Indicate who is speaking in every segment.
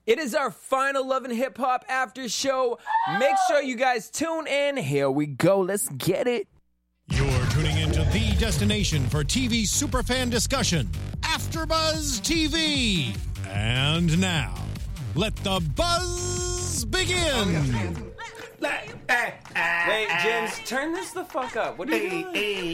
Speaker 1: It is our final Love and Hip Hop after show. Make sure you guys tune in. Here we go. Let's get it.
Speaker 2: You're tuning into the destination for TV superfan discussion, AfterBuzz TV. And now, let the buzz begin.
Speaker 1: Wait, James, turn this the fuck up. What are you doing?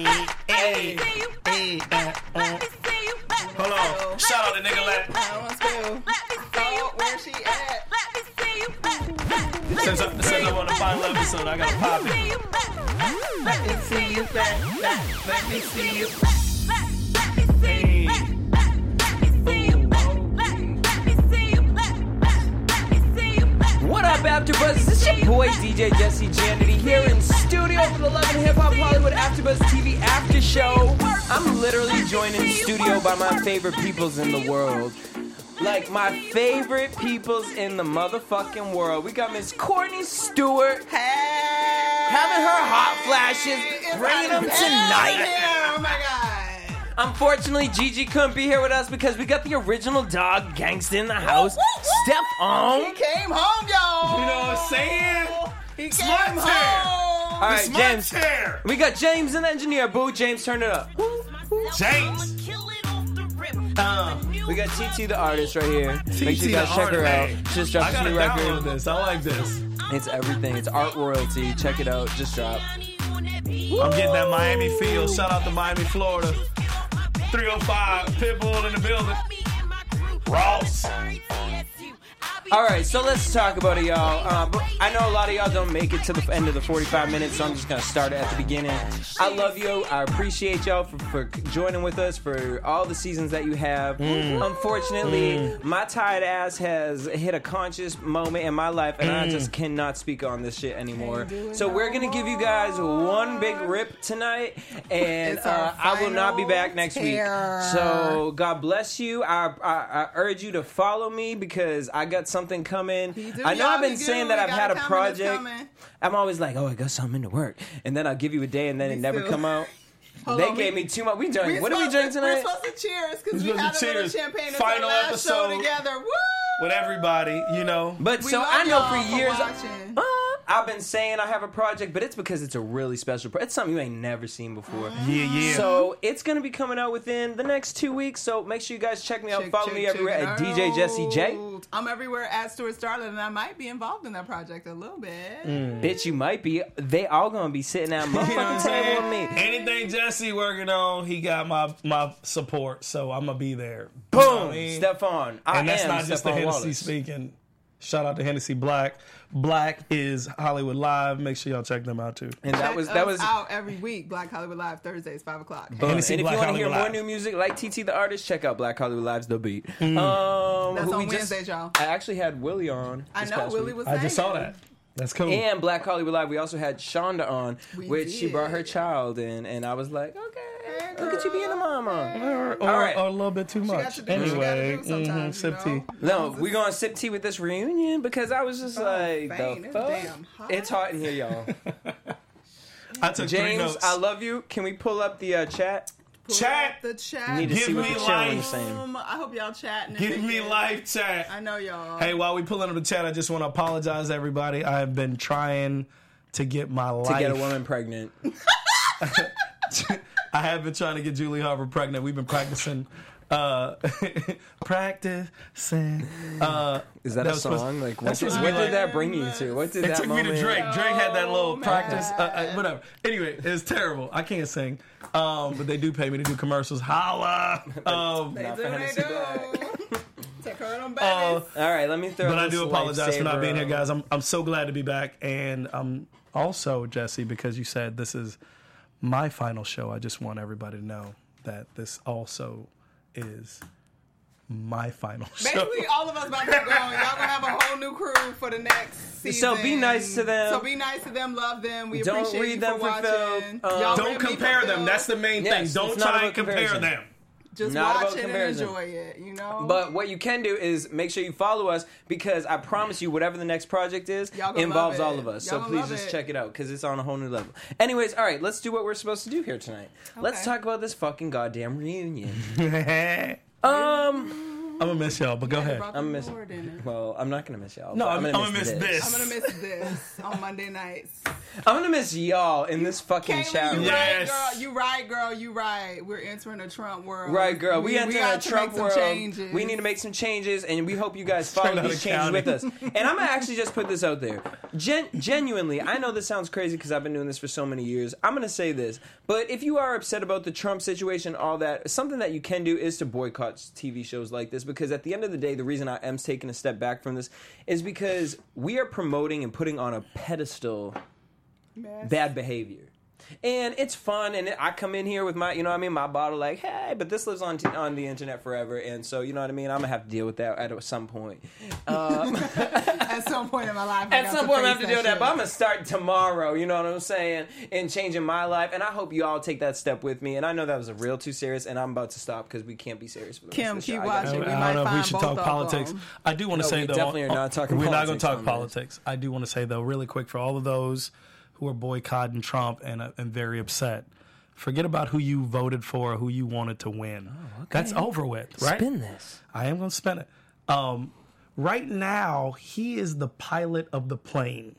Speaker 3: Hold on. Shout out to nigga Let.
Speaker 4: Oh, where's she at?
Speaker 3: Since I'm on the final episode, I gotta pop it.
Speaker 4: Let me see you back. Let me see you.
Speaker 3: Hey.
Speaker 1: What up, AfterBuzz? This is your boy DJ Jesse Janity here in studio for the Love and Hip Hop Hollywood AfterBuzz TV after show. I'm literally joined in studio by my favorite peoples in the world. Like, my favorite peoples in the motherfucking world. We got Miss Courtney Stewart having her hot flashes, bringing them tonight.
Speaker 4: Oh my god.
Speaker 1: Unfortunately, Gigi couldn't be here with us because we got the original dog gangsta in the house, Stephon.
Speaker 4: He came home, y'all.
Speaker 3: You know what I'm saying?
Speaker 4: He came
Speaker 3: Smart
Speaker 4: home.
Speaker 3: tear.
Speaker 1: All right,
Speaker 3: Smart
Speaker 1: James.
Speaker 3: tear.
Speaker 1: We got James and the engineer. Boo, James, turn it up.
Speaker 3: James.
Speaker 1: We got TT the artist right here. Make sure
Speaker 3: TT
Speaker 1: you guys
Speaker 3: the
Speaker 1: check her out.
Speaker 3: artist.
Speaker 1: She just dropped
Speaker 3: I
Speaker 1: a
Speaker 3: gotta
Speaker 1: new
Speaker 3: download
Speaker 1: record.
Speaker 3: this. I like this.
Speaker 1: It's everything. It's art royalty. Check it out. Just dropped.
Speaker 3: I'm getting that Miami feel. Shout out to Miami, Florida. 305 Pitbull in the building. Ross.
Speaker 1: All right, so let's talk about it, y'all. But I know a lot of y'all don't make it to the end of the 45 minutes, so I'm just going to start it at the beginning. I love you. I appreciate y'all for joining with us for all the seasons that you have. Unfortunately, my tired ass has hit a conscious moment in my life, and I just cannot speak on this shit anymore. So we're going to give you guys one big rip tonight, and
Speaker 4: It's our
Speaker 1: I will not be back next
Speaker 4: tear.
Speaker 1: week. So God bless you. I urge you to follow me because I got something coming. I know I've been saying that I've had a project. I'm always like, oh, I got something to work, and then I'll give you a day, and then it never come out. They gave me too much. We drank. What are we drinking tonight?
Speaker 4: We're supposed to cheers because we
Speaker 3: We're
Speaker 4: had a
Speaker 3: supposed to
Speaker 4: little
Speaker 3: cheers.
Speaker 4: champagne.
Speaker 3: Final
Speaker 4: last
Speaker 3: episode.
Speaker 4: show together. Woo!
Speaker 3: With everybody, you know.
Speaker 1: But
Speaker 4: We
Speaker 1: so
Speaker 4: love
Speaker 1: I know
Speaker 4: y'all
Speaker 1: for years.
Speaker 4: watching.
Speaker 1: I've been saying I have a project, but it's because it's a really special project. It's something you ain't never seen before.
Speaker 3: Yeah.
Speaker 1: So it's going to be coming out within the next 2 weeks. So make sure you guys check me out. Follow me everywhere at DJ Jesse J.
Speaker 4: I'm everywhere at Stuart Starlet, and I might be involved in that project a little bit.
Speaker 1: Bitch, you might be. They all going to be sitting at a
Speaker 3: You know what I'm
Speaker 1: motherfucking table with
Speaker 3: saying?
Speaker 1: me.
Speaker 3: Anything Jesse working on, he got my support, so I'm gonna be there.
Speaker 1: Boom,
Speaker 3: You know what I mean?
Speaker 1: Stephon.
Speaker 3: And that's
Speaker 1: am
Speaker 3: not just the
Speaker 1: Stephon
Speaker 3: Hennessy
Speaker 1: Wallace.
Speaker 3: speaking. Shout out to Hennessy Black. Black is Hollywood Live. Make sure y'all check them out too.
Speaker 1: And that was
Speaker 4: out every week. Black Hollywood Live Thursdays, 5:00.
Speaker 1: Boom. And
Speaker 3: Hennessy
Speaker 1: if you
Speaker 3: Black
Speaker 1: want to hear
Speaker 3: Hollywood
Speaker 1: more
Speaker 3: Live.
Speaker 1: new music like TT the artist, check out Black Hollywood Live's The Beat.
Speaker 4: That's
Speaker 1: who
Speaker 4: on
Speaker 1: we
Speaker 4: Wednesdays, y'all.
Speaker 1: I actually had Willie on.
Speaker 4: I
Speaker 1: this
Speaker 4: know
Speaker 1: past
Speaker 4: Willie
Speaker 1: week.
Speaker 4: was.
Speaker 3: I just saw
Speaker 4: singing.
Speaker 3: that. That's cool.
Speaker 1: And Black Hollywood Live, we also had Shonda on,
Speaker 4: We
Speaker 1: which she
Speaker 4: did.
Speaker 1: brought her child in, and I was like, okay, look at you being a mama.
Speaker 3: or
Speaker 1: All right.
Speaker 3: a little bit too much.
Speaker 4: to do what she gotta
Speaker 3: Anyway,
Speaker 4: do sometimes,
Speaker 3: sip
Speaker 4: you know?
Speaker 3: tea.
Speaker 1: No, we're going to sip tea with this reunion because I was just like,
Speaker 4: Fane,
Speaker 1: the
Speaker 4: it's
Speaker 1: fuck?
Speaker 4: damn hot.
Speaker 1: It's hot in here, y'all.
Speaker 3: I took 3
Speaker 1: James,
Speaker 3: notes.
Speaker 1: I love you. Can we pull up the chat?
Speaker 4: Pull
Speaker 3: Chat.
Speaker 4: up the chat.
Speaker 1: Need to
Speaker 3: Give
Speaker 1: see what
Speaker 3: me
Speaker 1: the channel is
Speaker 3: life.
Speaker 1: saying.
Speaker 4: I hope y'all chatting. and
Speaker 3: Give me
Speaker 4: thinking.
Speaker 3: life chat.
Speaker 4: I know y'all.
Speaker 3: Hey, while we pulling up the chat, I just want to apologize to everybody. I have been trying to get my life.
Speaker 1: To get a woman pregnant.
Speaker 3: I have been trying to get Julie Harper pregnant. We've been practicing. Practicing.
Speaker 1: Is that a
Speaker 3: was supposed-
Speaker 1: song? Like, what
Speaker 3: that's
Speaker 1: did,
Speaker 3: supposed to
Speaker 1: what
Speaker 3: be
Speaker 1: did
Speaker 3: like-
Speaker 1: that bring you to? What did
Speaker 3: It
Speaker 1: that
Speaker 3: took me
Speaker 1: moment?
Speaker 3: to Drake. Drake had that little
Speaker 4: man.
Speaker 3: practice. Whatever. Anyway, it's terrible. I can't sing. But they do pay me to do commercials. Holla.
Speaker 4: They
Speaker 1: Not
Speaker 4: do,
Speaker 1: for
Speaker 4: they
Speaker 1: Hennessy
Speaker 4: do. Take her on babies.
Speaker 1: All right, let me throw
Speaker 3: But I
Speaker 1: this
Speaker 3: do apologize for not
Speaker 1: lifesaver
Speaker 3: being here,
Speaker 1: out.
Speaker 3: guys. I'm so glad to be back. And also, Jesse, because you said this is my final show, I just want everybody to know that this also is my final show.
Speaker 4: Basically, all of us about to go. Y'all gonna have a whole new crew for the next season.
Speaker 1: So be nice to them.
Speaker 4: So be nice to them. Love them. We
Speaker 1: Don't
Speaker 4: appreciate
Speaker 1: read
Speaker 4: you
Speaker 1: them
Speaker 4: for
Speaker 1: for filth.
Speaker 4: watching. Y'all
Speaker 3: Don't
Speaker 4: read me for
Speaker 3: compare them.
Speaker 4: filth.
Speaker 3: That's the main
Speaker 1: Yes,
Speaker 3: thing.
Speaker 1: it's
Speaker 3: Don't
Speaker 1: not
Speaker 3: try
Speaker 1: about
Speaker 3: and compare
Speaker 1: comparison.
Speaker 3: them.
Speaker 4: Just
Speaker 1: Not
Speaker 4: watch
Speaker 1: about
Speaker 4: it
Speaker 1: comparison.
Speaker 4: and enjoy it. You know.
Speaker 1: But what you can do is make sure you follow us because I promise you, whatever the next project is,
Speaker 4: Y'all gonna
Speaker 1: involves
Speaker 4: love
Speaker 1: all
Speaker 4: it.
Speaker 1: of us.
Speaker 4: Y'all
Speaker 1: So
Speaker 4: gonna
Speaker 1: please
Speaker 4: love
Speaker 1: just
Speaker 4: it.
Speaker 1: check it out because it's on a whole new level. Anyways, all right, let's do what we're supposed to do here tonight. Let's
Speaker 4: Okay.
Speaker 1: talk about this fucking goddamn reunion.
Speaker 3: gonna miss y'all, but go ahead.
Speaker 1: I'm missing. Well, I'm not gonna miss y'all.
Speaker 3: No,
Speaker 1: but
Speaker 3: I'm gonna miss this.
Speaker 4: I'm gonna miss this on Monday nights.
Speaker 1: I'm gonna miss y'all in this fucking
Speaker 4: Kaylee,
Speaker 1: chat room.
Speaker 4: you
Speaker 3: Yes.
Speaker 4: right, girl. You right, girl. You right. We're entering a Trump world.
Speaker 1: Right, girl. We entering a
Speaker 4: got to
Speaker 1: Trump
Speaker 4: make some
Speaker 1: world.
Speaker 4: changes.
Speaker 1: We need to make some changes, and we hope you guys follow
Speaker 3: Straight
Speaker 1: these
Speaker 3: outta
Speaker 1: changes
Speaker 3: county.
Speaker 1: with us. And I'm gonna actually just put this out there. Genuinely, I know this sounds crazy because I've been doing this for so many years. I'm gonna say this, but if you are upset about the Trump situation, all that, something that you can do is to boycott TV shows like this, because at the end of the day, the reason I am taking a step back from this is because we are promoting and putting on a pedestal bad behavior. And it's fun, and I come in here with my, you know what I mean, my bottle like, hey, but this lives on the internet forever, and so, you know what I mean, I'm going to have to deal with that at some point.
Speaker 4: At some point in my life.
Speaker 1: At some point, I have to deal with that, but I'm going to start tomorrow, you know what I'm saying, in changing my life, and I hope you all take that step with me, and I know that was a real too serious, and I'm about to stop because we can't be serious for the
Speaker 4: Kim,
Speaker 1: rest of the
Speaker 4: keep
Speaker 1: show. I gotta-
Speaker 4: watching.
Speaker 3: I
Speaker 4: We
Speaker 3: don't
Speaker 4: might
Speaker 3: know if we
Speaker 4: find
Speaker 3: should
Speaker 4: both
Speaker 3: talk
Speaker 4: of
Speaker 3: politics.
Speaker 4: them.
Speaker 3: I do want to
Speaker 1: No,
Speaker 3: say
Speaker 1: we
Speaker 3: though,
Speaker 1: definitely are not talking
Speaker 3: we're not going
Speaker 1: politics
Speaker 3: to talk
Speaker 1: on this.
Speaker 3: politics. I do want to say though, really quick, for all of those who are boycotting Trump and very upset, forget about who you voted for or who you wanted to win. That's over with, right?
Speaker 1: Spin this.
Speaker 3: I am going to spin it. Right now, he is the pilot of the plane.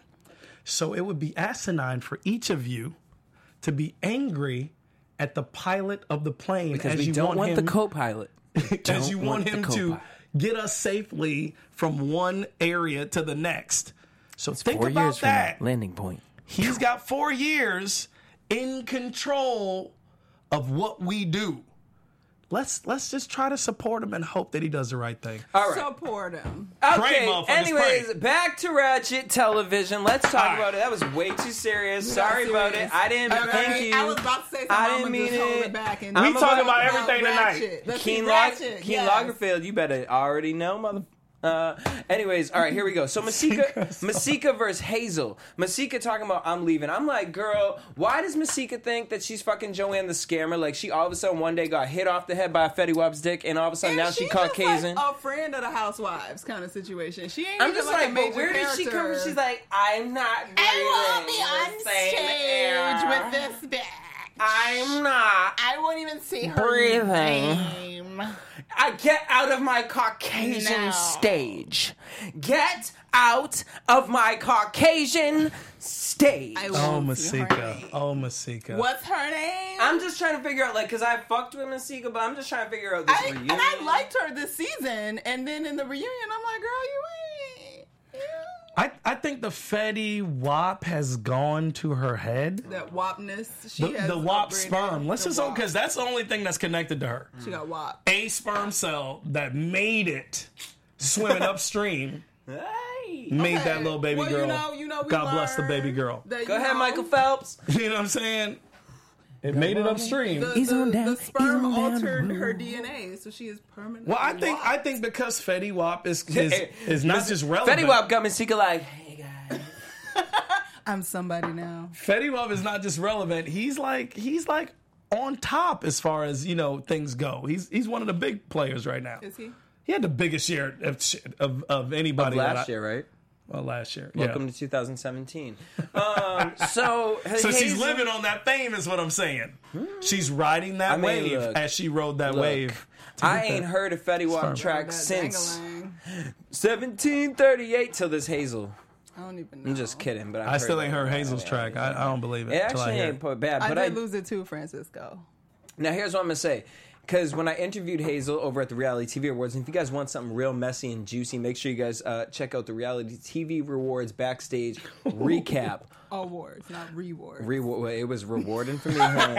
Speaker 3: So it would be asinine for each of you to be angry at the pilot of the plane
Speaker 1: Because
Speaker 3: as
Speaker 1: we
Speaker 3: you
Speaker 1: don't want the
Speaker 3: him,
Speaker 1: co-pilot.
Speaker 3: as you want him
Speaker 1: the
Speaker 3: to
Speaker 1: co-pilot.
Speaker 3: get us safely from one area to the next. So think
Speaker 1: 4
Speaker 3: about
Speaker 1: years from
Speaker 3: that.
Speaker 1: now, landing point.
Speaker 3: He's got 4 years in control of what we do. Let's just try to support him and hope that he does the right thing.
Speaker 1: All right.
Speaker 4: Support him.
Speaker 3: Pray,
Speaker 1: Okay,
Speaker 3: motherfuckers,
Speaker 1: anyways,
Speaker 3: pray.
Speaker 1: back to Ratchet Television. Let's talk
Speaker 3: All
Speaker 1: about it. That was way too serious. Sorry about it. I didn't thank you.
Speaker 4: I was about to say something.
Speaker 1: I
Speaker 4: I'm
Speaker 1: didn't
Speaker 4: gonna
Speaker 1: mean
Speaker 4: just hold
Speaker 1: it.
Speaker 4: it back. And
Speaker 1: We
Speaker 4: talk
Speaker 3: talking about everything tonight.
Speaker 4: Ratchet. Let's
Speaker 1: Keen
Speaker 4: see Ratchet.
Speaker 1: Keen
Speaker 4: Yes.
Speaker 1: Lagerfeld, you better already know, mother. Anyways, all right, here we go. So Masika versus Hazel. Masika talking about I'm leaving. I'm like, girl, why does Masika think that she's fucking Joanne the scammer? Like, she all of a sudden one day got hit off the head by a Fetty Wap's dick, and all of a sudden
Speaker 4: And
Speaker 1: now she
Speaker 4: she's
Speaker 1: Caucasian.
Speaker 4: just like a friend of the housewives kind of situation. She ain't
Speaker 1: I'm
Speaker 4: even
Speaker 1: just
Speaker 4: like a
Speaker 1: like,
Speaker 4: major
Speaker 1: but where did she come
Speaker 4: character.
Speaker 1: from? She's like, I'm not breathing the same air.
Speaker 4: this bitch.
Speaker 1: I'm not
Speaker 4: I won't even see her
Speaker 1: breathing.
Speaker 4: name.
Speaker 1: I get out of my Caucasian
Speaker 4: No.
Speaker 1: stage. Get out of my Caucasian stage.
Speaker 4: I
Speaker 3: Oh,
Speaker 4: won't see her
Speaker 3: Masika.
Speaker 4: name.
Speaker 3: Oh, Masika.
Speaker 4: What's her name?
Speaker 1: I'm just trying to figure out, like, because I fucked with Masika, but I'm just trying to figure out this reunion.
Speaker 4: And I liked her this season, and then in the reunion, I'm like, girl, you ain't.
Speaker 3: I think the Fetty Wap has gone to her head.
Speaker 4: That wapness. She has
Speaker 3: The Wap
Speaker 4: upgraded.
Speaker 3: sperm. Let's
Speaker 4: The
Speaker 3: just
Speaker 4: wap.
Speaker 3: because that's the only thing that's connected to her.
Speaker 4: She got wap.
Speaker 3: A sperm cell that made it swimming upstream
Speaker 1: Hey.
Speaker 3: made that little baby
Speaker 4: Well,
Speaker 3: girl.
Speaker 4: you know, we
Speaker 3: God bless the
Speaker 4: learned
Speaker 3: baby girl.
Speaker 4: that,
Speaker 1: Go
Speaker 4: you
Speaker 1: ahead,
Speaker 4: know,
Speaker 1: Michael Phelps.
Speaker 3: You know what I'm saying? It made it upstream.
Speaker 4: The sperm altered her DNA, so she is permanently.
Speaker 3: Well, I think because Fetty Wap is not just relevant.
Speaker 1: Fetty Wap got Masika like, hey, guys.
Speaker 4: I'm somebody now.
Speaker 3: Fetty Wap is not just relevant. He's like on top as far as, you know, things go. He's one of the big players right now.
Speaker 4: Is he?
Speaker 3: He had the biggest share of anybody
Speaker 1: Last year, right?
Speaker 3: Well, last year.
Speaker 1: Welcome
Speaker 3: yeah.
Speaker 1: to 2017. So
Speaker 3: So she's
Speaker 1: Hazel-
Speaker 3: living on that fame, is what I'm saying. She's riding that
Speaker 1: I mean,
Speaker 3: wave
Speaker 1: look,
Speaker 3: as she rode that
Speaker 1: Look,
Speaker 3: wave. to
Speaker 1: I
Speaker 3: get
Speaker 1: ain't
Speaker 3: that.
Speaker 1: heard a Fetty Wap
Speaker 3: Sperm.
Speaker 1: track
Speaker 4: That
Speaker 1: since
Speaker 4: dang-a-lang.
Speaker 1: 1738 till this Hazel.
Speaker 4: I don't even know.
Speaker 1: I'm just kidding, but
Speaker 3: I still ain't heard
Speaker 1: that.
Speaker 3: Hazel's track. I don't believe it.
Speaker 1: It
Speaker 3: till I
Speaker 1: actually
Speaker 3: hear
Speaker 1: ain't
Speaker 3: it.
Speaker 1: put bad,
Speaker 4: I
Speaker 1: but
Speaker 4: did lose it too, Francisco.
Speaker 1: Now, here's what I'm going to say. Because when I interviewed Hazel over at the Reality TV Awards, and if you guys want something real messy and juicy, make sure you guys check out the Reality TV Rewards backstage recap.
Speaker 4: Awards, not rewards.
Speaker 1: It was rewarding for me. Huh?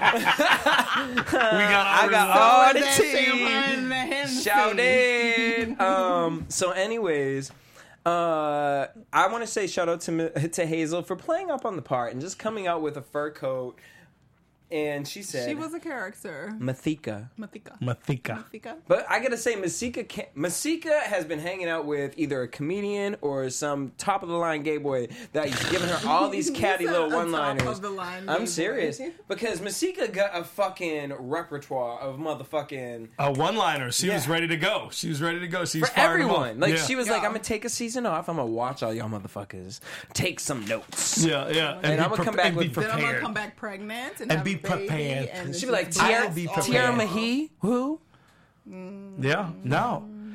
Speaker 3: I
Speaker 1: got all the
Speaker 4: That
Speaker 1: tea.
Speaker 4: champagne Hennessy.
Speaker 1: Shout in. So, anyways, I want to say shout out to Hazel for playing up on the part and just coming out with a fur coat. And she said,
Speaker 4: She was a character.
Speaker 1: Mathika.
Speaker 4: Mathika.
Speaker 1: But I gotta say, Masika has been hanging out with either a comedian or some top of the line gay boy that's giving her all these catty
Speaker 4: You said
Speaker 1: little
Speaker 4: a
Speaker 1: one liners.
Speaker 4: top of the line gay
Speaker 1: I'm
Speaker 4: boy.
Speaker 1: serious because Masika got a fucking repertoire of motherfucking
Speaker 3: A one-liner. She was
Speaker 1: Yeah.
Speaker 3: ready to go. She was ready to go. She was
Speaker 1: for
Speaker 3: firing them
Speaker 1: everyone.
Speaker 3: off.
Speaker 1: Like
Speaker 3: Yeah.
Speaker 1: she was like,
Speaker 4: Yeah.
Speaker 1: I'm gonna take a season off. I'm gonna watch all y'all motherfuckers take some notes.
Speaker 3: Yeah, yeah.
Speaker 1: And I'm gonna come back
Speaker 3: and be
Speaker 1: with-
Speaker 4: Then I'm gonna
Speaker 3: prepared.
Speaker 4: come back pregnant
Speaker 3: And
Speaker 4: and have
Speaker 3: be
Speaker 4: a baby,
Speaker 3: prepared.
Speaker 4: And
Speaker 1: She'd be like,
Speaker 3: I will
Speaker 1: Tiara
Speaker 3: be
Speaker 1: Tiara
Speaker 3: prepared.
Speaker 1: Mahi, who?
Speaker 3: Yeah, no.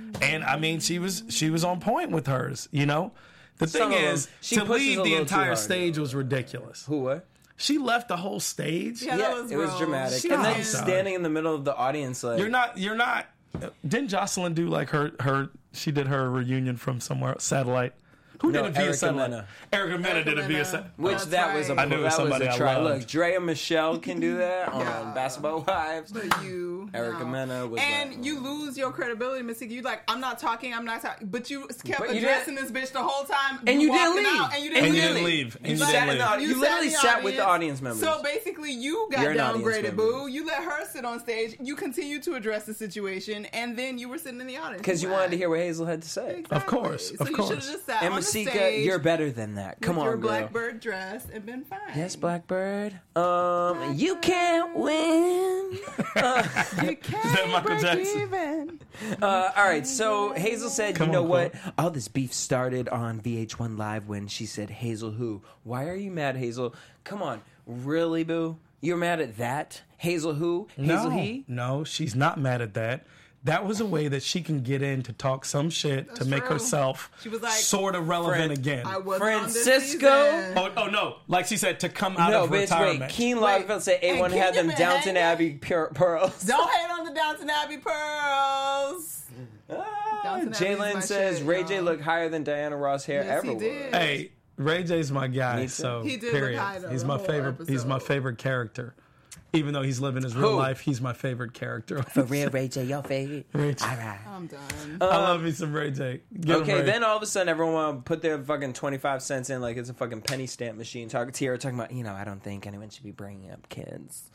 Speaker 3: And I mean, she was on point with hers. You know, the
Speaker 1: Some
Speaker 3: thing
Speaker 1: of them,
Speaker 3: is,
Speaker 1: she
Speaker 3: to
Speaker 1: pushes
Speaker 3: leave
Speaker 1: a
Speaker 3: the
Speaker 1: little too
Speaker 3: entire
Speaker 1: hard.
Speaker 3: stage was ridiculous.
Speaker 1: Who what?
Speaker 3: She left the whole stage.
Speaker 4: Yeah,
Speaker 1: Yeah,
Speaker 4: that was
Speaker 1: it was
Speaker 4: gross.
Speaker 1: dramatic.
Speaker 3: She
Speaker 1: And then
Speaker 3: was.
Speaker 1: standing in the middle of the audience, like
Speaker 3: You're not. Didn't Jocelyn do like her? She did her reunion from somewhere, Satellite. Who
Speaker 1: No,
Speaker 3: did it via
Speaker 1: Erica
Speaker 3: Satellite?
Speaker 1: Mena.
Speaker 3: Erica Mena did it via Satellite.
Speaker 1: which
Speaker 4: That's
Speaker 1: that was a
Speaker 4: right.
Speaker 3: I knew it was
Speaker 1: that was
Speaker 3: somebody
Speaker 1: a
Speaker 3: I
Speaker 1: try.
Speaker 3: loved.
Speaker 1: Look, Drea Michelle can do that on
Speaker 4: Yeah.
Speaker 1: Basketball Wives.
Speaker 4: But you,
Speaker 1: Erica
Speaker 4: no.
Speaker 1: Mena was
Speaker 4: and
Speaker 1: like-
Speaker 4: you lose your credibility, Missy. You like, I'm not talking, but you kept
Speaker 1: But you
Speaker 4: addressing this bitch the whole time.
Speaker 1: And you didn't
Speaker 4: walking
Speaker 1: leave.
Speaker 4: out, and you
Speaker 3: And
Speaker 4: didn't
Speaker 3: you
Speaker 4: leave.
Speaker 3: didn't leave. And you
Speaker 1: sat
Speaker 3: didn't
Speaker 1: in the
Speaker 3: leave.
Speaker 1: audience. You
Speaker 4: sat
Speaker 1: literally
Speaker 4: in the
Speaker 1: sat with the audience members.
Speaker 4: So basically, you got
Speaker 1: You're an audience
Speaker 4: downgraded,
Speaker 1: member.
Speaker 4: boo. You let her sit on stage. You continued to address the situation, and then you were sitting in the audience
Speaker 1: Because you wanted to hear what Hazel had to say.
Speaker 4: Exactly.
Speaker 3: Of course,
Speaker 4: So
Speaker 3: of
Speaker 4: you
Speaker 3: course.
Speaker 4: should have just sat
Speaker 1: And
Speaker 4: on the
Speaker 1: Masika,
Speaker 4: stage
Speaker 1: you're better than that. Come
Speaker 4: with
Speaker 1: on,
Speaker 4: your
Speaker 1: girl.
Speaker 4: Blackbird dress and been fine.
Speaker 1: Yes, Blackbird. You can't win.
Speaker 4: You
Speaker 3: that
Speaker 4: can't
Speaker 3: Michael
Speaker 4: break
Speaker 3: Jackson?
Speaker 4: even.
Speaker 1: All right, so Hazel said,
Speaker 3: Come
Speaker 1: you know
Speaker 3: on,
Speaker 1: what?
Speaker 3: Cole.
Speaker 1: All this beef started on VH1 Live when she said, Hazel who? Why are you mad, Hazel? Come on. Really, boo? You're mad at that? Hazel who? Hazel he?
Speaker 3: No, she's not mad at that. That was a way that she can get in to talk some shit to make
Speaker 4: true.
Speaker 3: herself
Speaker 4: She was like,
Speaker 3: sort of relevant
Speaker 1: Fran-
Speaker 3: again.
Speaker 4: I wasn't
Speaker 1: Francisco?
Speaker 4: on this season.
Speaker 3: Oh no! Like she said, to come out
Speaker 1: No,
Speaker 3: of
Speaker 1: bitch,
Speaker 3: retirement.
Speaker 1: wait. Keen
Speaker 4: Wait,
Speaker 1: Lagerfeld said
Speaker 4: and
Speaker 1: A1 had
Speaker 4: Keen
Speaker 1: them
Speaker 4: been
Speaker 1: Downton
Speaker 4: hanging?
Speaker 1: Abbey pearls.
Speaker 4: Don't hate on the Downton Abbey pearls. Downton Abbey is
Speaker 1: Jalen
Speaker 4: my
Speaker 1: says
Speaker 4: shit,
Speaker 1: Ray J
Speaker 4: y'all.
Speaker 1: looked higher than Diana Ross hair
Speaker 4: Yes,
Speaker 1: ever
Speaker 4: he
Speaker 1: was.
Speaker 4: did.
Speaker 3: Hey, Ray J's my guy.
Speaker 1: Me too.
Speaker 3: So
Speaker 4: He did look
Speaker 3: period.
Speaker 4: high, though,
Speaker 3: He's
Speaker 4: the
Speaker 3: my
Speaker 4: whole
Speaker 3: favorite. He's my
Speaker 4: episode.
Speaker 3: favorite character. Even though he's living his real
Speaker 1: Who?
Speaker 3: life, he's my favorite character.
Speaker 1: For real, Ray J, your favorite?
Speaker 3: Ray J.
Speaker 1: All right.
Speaker 4: I'm done.
Speaker 3: I love me some Ray J. Get him,
Speaker 1: Okay,
Speaker 3: Ray.
Speaker 1: then all of a sudden everyone want to put their fucking 25 cents in like it's a fucking penny stamp machine. Tiara talking about, I don't think anyone should be bringing up kids.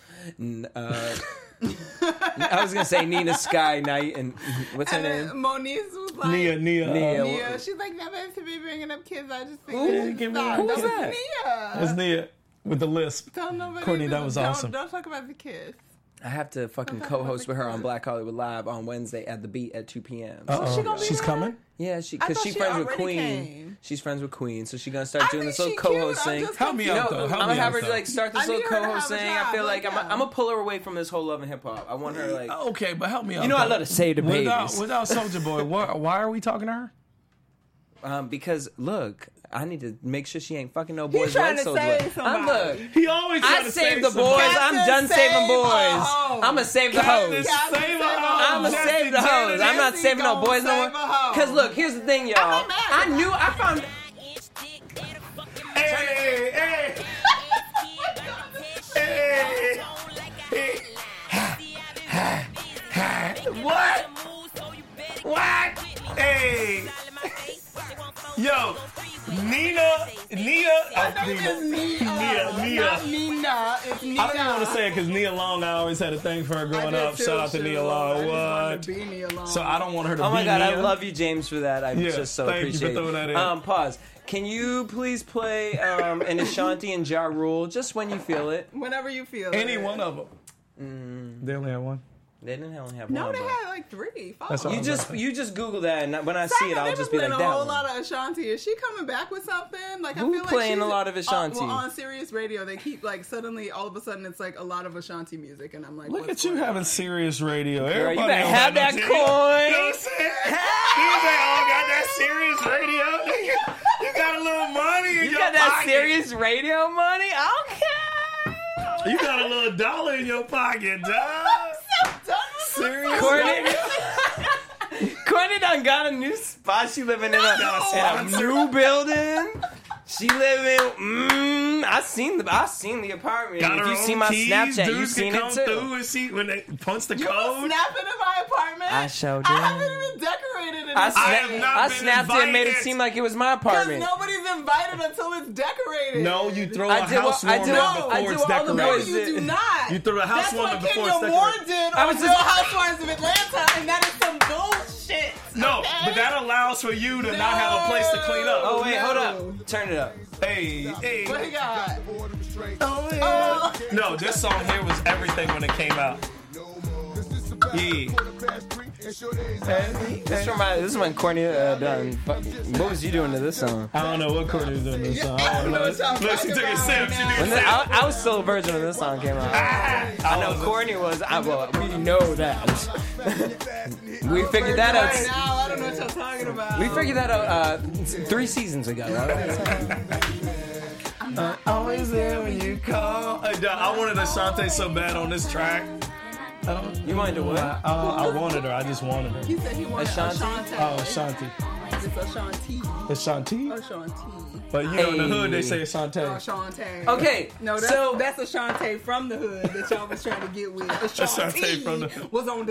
Speaker 1: I was going to say Nina Sky Knight and what's her
Speaker 4: And then
Speaker 1: name?
Speaker 4: Moniz was like,
Speaker 3: Nia.
Speaker 4: Nia. She's like, never to be bringing up kids. I just think
Speaker 3: Who?
Speaker 4: they should
Speaker 3: Give me
Speaker 4: stop.
Speaker 3: who
Speaker 4: That
Speaker 3: was
Speaker 1: that?
Speaker 4: Nia.
Speaker 3: It's Nia with the lisp.
Speaker 4: Tell nobody.
Speaker 3: Courtney, that was
Speaker 4: don't,
Speaker 3: awesome.
Speaker 4: Don't talk about the kids.
Speaker 1: I have to fucking co-host with her on Black Hollywood Live on Wednesday at the Beat at 2 p.m.
Speaker 3: Uh-oh.
Speaker 4: she gonna be
Speaker 3: She's
Speaker 4: there?
Speaker 3: coming.
Speaker 1: Yeah,
Speaker 4: I
Speaker 1: because
Speaker 4: thought
Speaker 1: she's
Speaker 4: she
Speaker 1: friends with
Speaker 4: already
Speaker 1: Queen.
Speaker 4: came.
Speaker 1: She's friends with Queen, so she's gonna start doing this little
Speaker 4: think she cute.
Speaker 1: co-host
Speaker 4: I'm
Speaker 1: thing.
Speaker 4: just
Speaker 3: Help me out, though.
Speaker 1: I'm
Speaker 3: Help
Speaker 1: gonna
Speaker 3: me
Speaker 1: have
Speaker 3: out,
Speaker 1: her
Speaker 3: though.
Speaker 1: like start this
Speaker 4: I
Speaker 1: little
Speaker 4: need her to have
Speaker 1: co-host
Speaker 4: a
Speaker 1: thing. I
Speaker 4: job,
Speaker 1: feel like
Speaker 4: like,
Speaker 1: I'm gonna pull her away from this whole Love and Hip Hop. I want her like,
Speaker 3: Okay, but help me out.
Speaker 1: you know, I
Speaker 3: though.
Speaker 1: love to save the babies.
Speaker 3: Without Soulja Boy, why are we talking to her?
Speaker 1: Because look, I need to make sure she ain't fucking no
Speaker 4: He's
Speaker 1: boys
Speaker 4: trying
Speaker 1: like
Speaker 4: to
Speaker 1: Soulja
Speaker 4: save
Speaker 1: Boy.
Speaker 4: somebody.
Speaker 1: Look,
Speaker 3: He always
Speaker 1: I saved the boys. I'm done
Speaker 4: Captain
Speaker 1: saving
Speaker 4: Save
Speaker 1: boys.
Speaker 4: a hoe.
Speaker 1: I'm gonna save the
Speaker 3: Captain
Speaker 1: hoes.
Speaker 3: Save a hoe.
Speaker 1: I'm gonna
Speaker 3: Jesse
Speaker 1: save the hoes. I'm not
Speaker 4: Jesse
Speaker 1: saving no
Speaker 4: gonna
Speaker 1: boys no more.
Speaker 4: save a hoe.
Speaker 1: Cause look, here's the thing, y'all.
Speaker 4: not mad
Speaker 1: I
Speaker 4: at
Speaker 1: knew I found.
Speaker 3: Hey. What? Hey. Yo, Nia.
Speaker 4: It's Nia.
Speaker 3: Nia.
Speaker 4: Not Nina. It's Nina.
Speaker 3: I don't even want to say it because Nia Long, I always had a thing for her growing up. Shout out to Nia Long. What? So I don't want her to
Speaker 1: Oh
Speaker 3: be
Speaker 1: my god,
Speaker 3: Nia.
Speaker 1: I love you, James, for that. I
Speaker 3: Yeah,
Speaker 1: just so
Speaker 3: thank you for
Speaker 1: appreciate
Speaker 3: throwing
Speaker 1: it.
Speaker 3: that in.
Speaker 1: Pause. Can you please play an Ashanti and Ja Rule just when you feel it?
Speaker 4: Whenever you feel
Speaker 3: Any
Speaker 4: it.
Speaker 3: one of them. They only have one.
Speaker 1: They didn't only have
Speaker 4: No,
Speaker 1: one.
Speaker 4: they
Speaker 1: but-
Speaker 4: had like 3, 4.
Speaker 3: That's all.
Speaker 1: You just Google that, and when I see it, I'll
Speaker 4: They've
Speaker 1: just
Speaker 4: been
Speaker 1: be like
Speaker 4: playing
Speaker 1: that
Speaker 4: a whole
Speaker 1: one.
Speaker 4: lot of Ashanti. Is she coming back with something? Like
Speaker 1: Who
Speaker 4: I feel like
Speaker 1: playing
Speaker 4: she's,
Speaker 1: a lot of Ashanti?
Speaker 4: well, on Sirius Radio, they keep like suddenly all of a sudden it's like a lot of Ashanti music, and I'm like,
Speaker 3: Look
Speaker 4: what's
Speaker 3: at you
Speaker 4: going
Speaker 3: having
Speaker 4: on?
Speaker 3: serious radio.
Speaker 1: Girl,
Speaker 3: Everybody
Speaker 1: you better
Speaker 3: don't
Speaker 1: have
Speaker 3: no
Speaker 1: that
Speaker 3: serious-
Speaker 1: coin.
Speaker 3: You know what I'm saying? You say, oh, got that serious radio. You got a little money in
Speaker 1: You
Speaker 3: your
Speaker 1: got that
Speaker 3: pocket.
Speaker 1: serious radio money? Okay.
Speaker 3: You got a little dollar in your pocket, dog.
Speaker 4: So done with
Speaker 3: Serious
Speaker 1: Courtney, Courtney done got a new spot. She living in a new building. She living. I seen the apartment.
Speaker 3: Got
Speaker 1: If
Speaker 3: her
Speaker 1: you see
Speaker 3: own
Speaker 1: my
Speaker 3: keys,
Speaker 1: Snapchat,
Speaker 3: dudes
Speaker 1: you seen
Speaker 3: can
Speaker 1: it
Speaker 3: come
Speaker 1: too.
Speaker 3: through and see when they punch the
Speaker 4: You
Speaker 3: code.
Speaker 4: snapping in my apartment?
Speaker 1: I showed
Speaker 4: I
Speaker 1: you.
Speaker 4: haven't even decorated it.
Speaker 1: I
Speaker 3: have not been
Speaker 1: snapped it and made it
Speaker 3: invited.
Speaker 1: seem like it was my
Speaker 4: Because
Speaker 1: apartment.
Speaker 4: nobody's invited until it's decorated.
Speaker 3: No, you throw
Speaker 1: I
Speaker 3: a
Speaker 1: did what- I
Speaker 3: housewarming
Speaker 1: did what- I
Speaker 3: before
Speaker 1: did
Speaker 3: it's
Speaker 1: what all the
Speaker 4: No,
Speaker 3: decorated.
Speaker 1: boys
Speaker 4: you do not.
Speaker 3: You threw a
Speaker 4: That's
Speaker 3: housewarming
Speaker 4: what
Speaker 3: before
Speaker 4: Kenya
Speaker 3: it's
Speaker 4: Moore
Speaker 3: decorated.
Speaker 4: did
Speaker 1: I
Speaker 4: on
Speaker 1: was
Speaker 4: Real
Speaker 1: just-
Speaker 4: Housewives of Atlanta, and that is some bullshit.
Speaker 3: No,
Speaker 4: okay?
Speaker 3: but that allows for you to not have a place to clean up.
Speaker 1: Oh wait, hold
Speaker 4: No.
Speaker 1: up. Turn it up.
Speaker 3: Hey.
Speaker 4: What he got?
Speaker 3: Oh, yeah. No, this song here was everything when it came out. Yeah.
Speaker 1: This is when Courtney done. What was you doing to this song?
Speaker 3: I don't know what Courtney was doing this song.
Speaker 4: I don't know what y'all
Speaker 3: Look, she took a
Speaker 4: talking
Speaker 3: sip.
Speaker 4: about
Speaker 3: She
Speaker 4: now.
Speaker 3: did
Speaker 1: When I was still a virgin when this song came out. I know Courtney was. Well, we know that. We figured that
Speaker 4: Right
Speaker 1: out.
Speaker 4: now, I what you're talking about.
Speaker 1: We figured that out 3 seasons ago.
Speaker 3: Always there when you call. I wanted Ashanti so bad on this track.
Speaker 1: You wanted to what?
Speaker 3: I wanted her. I just wanted her.
Speaker 4: He said he wanted
Speaker 1: Ashanti?
Speaker 4: Ashanti.
Speaker 3: Oh, Ashanti.
Speaker 4: It's Ashanti.
Speaker 3: Ashanti?
Speaker 4: Ashanti.
Speaker 3: But you know, in the hood, they say Ashanti.
Speaker 4: Ashanti.
Speaker 1: Okay,
Speaker 4: No, that's Ashanti from the hood that y'all was trying to get with. Ashanti
Speaker 3: Ashanti from the-
Speaker 4: was on the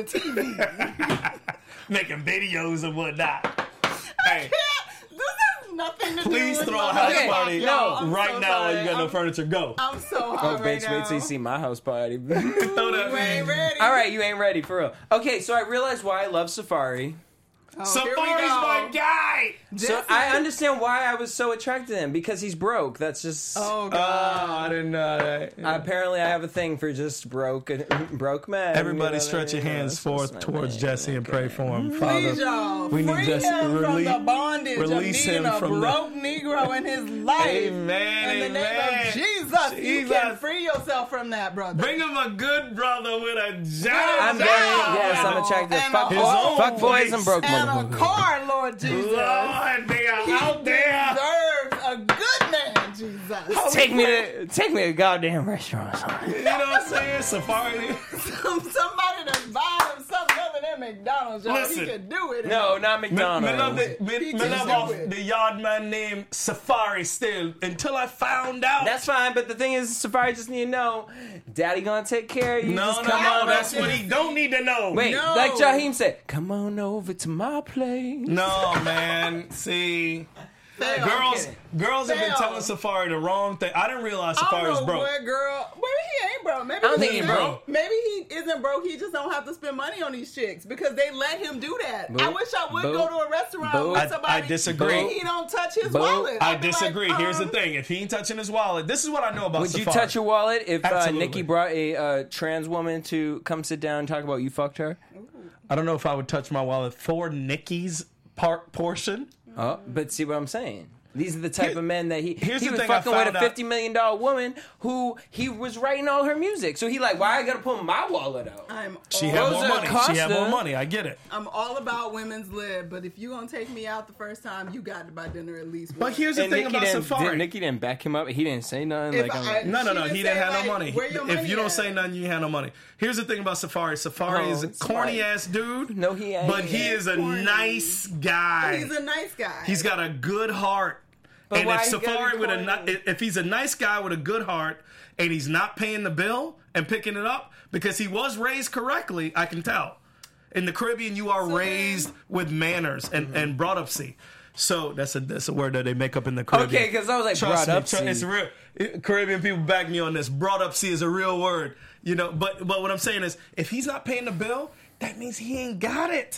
Speaker 4: TV.
Speaker 3: Making videos and whatnot. Hey,
Speaker 4: This has nothing to
Speaker 3: please
Speaker 4: do with
Speaker 3: throw
Speaker 4: my
Speaker 3: a house
Speaker 1: Okay,
Speaker 3: party
Speaker 1: no,
Speaker 4: I'm
Speaker 3: right
Speaker 4: so
Speaker 3: now while you
Speaker 4: sorry.
Speaker 3: got no furniture. Go.
Speaker 4: I'm so
Speaker 1: Oh,
Speaker 4: hot right
Speaker 1: bitch,
Speaker 4: now.
Speaker 1: wait till you see my house party.
Speaker 3: Throw that.
Speaker 4: You ain't ready.
Speaker 1: All right, you ain't ready for real. Okay, so I realized why I love Safari.
Speaker 4: Oh,
Speaker 3: Safari's
Speaker 4: here we go.
Speaker 3: my guy.
Speaker 1: So I understand why I was so attracted to him, because he's broke. That's just.
Speaker 4: Oh,
Speaker 3: Oh,
Speaker 4: God.
Speaker 3: I didn't know that.
Speaker 1: Apparently, I have a thing for just broke men.
Speaker 3: Everybody
Speaker 1: you know
Speaker 3: stretch
Speaker 1: what I
Speaker 3: your
Speaker 1: mean?
Speaker 3: hands
Speaker 1: That's
Speaker 3: forth
Speaker 1: just
Speaker 3: towards
Speaker 1: my
Speaker 3: Jesse
Speaker 1: man.
Speaker 3: and pray for him.
Speaker 4: Please,
Speaker 3: Father,
Speaker 4: y'all.
Speaker 3: we need
Speaker 4: Free
Speaker 3: Jesse
Speaker 4: him from
Speaker 3: release-
Speaker 4: the bondage
Speaker 3: release
Speaker 4: of being
Speaker 3: him
Speaker 4: a
Speaker 3: from the-
Speaker 4: broke Negro in his life.
Speaker 3: Amen,
Speaker 4: In the name
Speaker 3: amen.
Speaker 4: of Jesus, you can
Speaker 3: Jesus.
Speaker 4: free yourself from that, brother.
Speaker 3: bring him a good brother with a job.
Speaker 1: I'm very, yes, I'm attracted to
Speaker 4: And
Speaker 1: fuck,
Speaker 4: a
Speaker 3: home
Speaker 1: fuck boys and broke
Speaker 4: and a
Speaker 1: motherfuckers.
Speaker 4: car, Lord Jesus.
Speaker 3: Lord, they are
Speaker 4: He
Speaker 3: out there.
Speaker 4: deserves a good man, Jesus.
Speaker 1: Take me to goddamn restaurant.
Speaker 3: You know what I'm saying? Safari.
Speaker 4: Somebody to buy him something other than McDonald's, y'all.
Speaker 3: Listen.
Speaker 4: He could do it.
Speaker 1: No, not
Speaker 3: Me
Speaker 1: McDonald's.
Speaker 3: love
Speaker 4: just
Speaker 3: off
Speaker 4: do it.
Speaker 3: the yard man named Safari still until I found out.
Speaker 1: That's fine, but the thing is, Safari just need to know, Daddy gonna take care of you.
Speaker 3: no,
Speaker 1: Just
Speaker 3: no,
Speaker 1: come
Speaker 3: no.
Speaker 1: on.
Speaker 3: That's what he don't need to know.
Speaker 1: Wait,
Speaker 4: No.
Speaker 1: like Jaheim said, come on over to my place.
Speaker 3: No, man. See,
Speaker 4: Fail.
Speaker 3: girls have been
Speaker 4: Fail.
Speaker 3: telling Safari the wrong thing. I didn't realize
Speaker 4: I
Speaker 3: Safari
Speaker 4: don't
Speaker 3: was
Speaker 4: know
Speaker 3: broke.
Speaker 4: what girl. Maybe he ain't broke. Maybe
Speaker 1: I don't think
Speaker 4: he
Speaker 1: he
Speaker 4: isn't.
Speaker 1: broke.
Speaker 4: Maybe he isn't broke. He just don't have to spend money on these chicks because they let him do that. I
Speaker 1: Boop.
Speaker 4: wish I would
Speaker 1: Boop.
Speaker 4: go to a restaurant
Speaker 1: Boop.
Speaker 4: with
Speaker 3: I
Speaker 4: somebody.
Speaker 3: disagree.
Speaker 4: And he don't touch his
Speaker 1: Boop.
Speaker 4: wallet.
Speaker 3: I
Speaker 4: I'd be
Speaker 3: disagree.
Speaker 4: like,
Speaker 3: Here's the thing: if he ain't touching his wallet, this is what I know about
Speaker 1: Would
Speaker 3: Safari.
Speaker 1: you touch your wallet if
Speaker 3: Absolutely.
Speaker 1: Nikki brought a trans woman to come sit down and talk about you fucked her?
Speaker 3: I don't know if I would touch my wallet for Nikki's portion.
Speaker 1: Oh, but see what I'm saying? These are the type of men that he
Speaker 3: Here's
Speaker 1: he
Speaker 3: the
Speaker 1: was
Speaker 3: thing I
Speaker 1: fucking with
Speaker 3: found
Speaker 1: a
Speaker 3: out.
Speaker 1: $50 million woman who he was writing all her music. So he like, why I gotta pull my wallet out?
Speaker 3: She
Speaker 4: all,
Speaker 3: had more
Speaker 1: Rosa
Speaker 3: money. She had
Speaker 1: Acosta.
Speaker 3: more money. I get it.
Speaker 4: I'm all about women's lib, but if you gonna take me out the first time, you got to buy dinner at least.
Speaker 3: But
Speaker 4: once.
Speaker 3: here's the
Speaker 1: And
Speaker 3: thing
Speaker 1: Nikki
Speaker 3: about
Speaker 1: didn't,
Speaker 3: Safari.
Speaker 1: Nikki didn't back him up. He didn't say nothing.
Speaker 4: If
Speaker 1: Like,
Speaker 4: I-
Speaker 3: No,
Speaker 4: She
Speaker 3: he
Speaker 4: didn't
Speaker 3: didn't
Speaker 4: say,
Speaker 3: have
Speaker 4: like,
Speaker 3: no money.
Speaker 4: where your
Speaker 3: If
Speaker 4: money
Speaker 3: you don't
Speaker 4: at?
Speaker 3: say nothing, you have no money. Here's the thing about Safari. Safari is a
Speaker 1: Safari.
Speaker 3: corny ass dude.
Speaker 1: No, he ain't.
Speaker 3: But he is a
Speaker 4: Corny.
Speaker 3: nice guy.
Speaker 4: He's a nice guy.
Speaker 3: He's got a good heart.
Speaker 1: But
Speaker 3: And
Speaker 1: why
Speaker 3: if
Speaker 1: he gotta
Speaker 3: Safari
Speaker 1: be
Speaker 3: with
Speaker 1: corny?
Speaker 3: if he's a nice guy with a good heart and he's not paying the bill and picking it up because he was raised correctly, I can tell. In the Caribbean, you are raised with manners and brought up see. So that's a word that they make up in the Caribbean.
Speaker 1: Okay, because I was like,
Speaker 3: Trust
Speaker 1: brought
Speaker 3: me,
Speaker 1: up.
Speaker 3: it's real. Caribbean people back me on this. Brought up see is a real word, you know. But what I'm saying is, if he's not paying the bill, that means he ain't got it.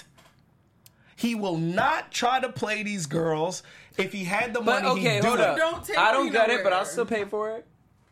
Speaker 3: He will not try to play these girls. If he had the
Speaker 1: But
Speaker 3: money,
Speaker 1: okay,
Speaker 3: he'd do
Speaker 1: hold
Speaker 3: it.
Speaker 1: up.
Speaker 4: Don't take
Speaker 1: I don't
Speaker 4: me
Speaker 1: get it, but I'll
Speaker 4: nowhere.
Speaker 1: still pay for it.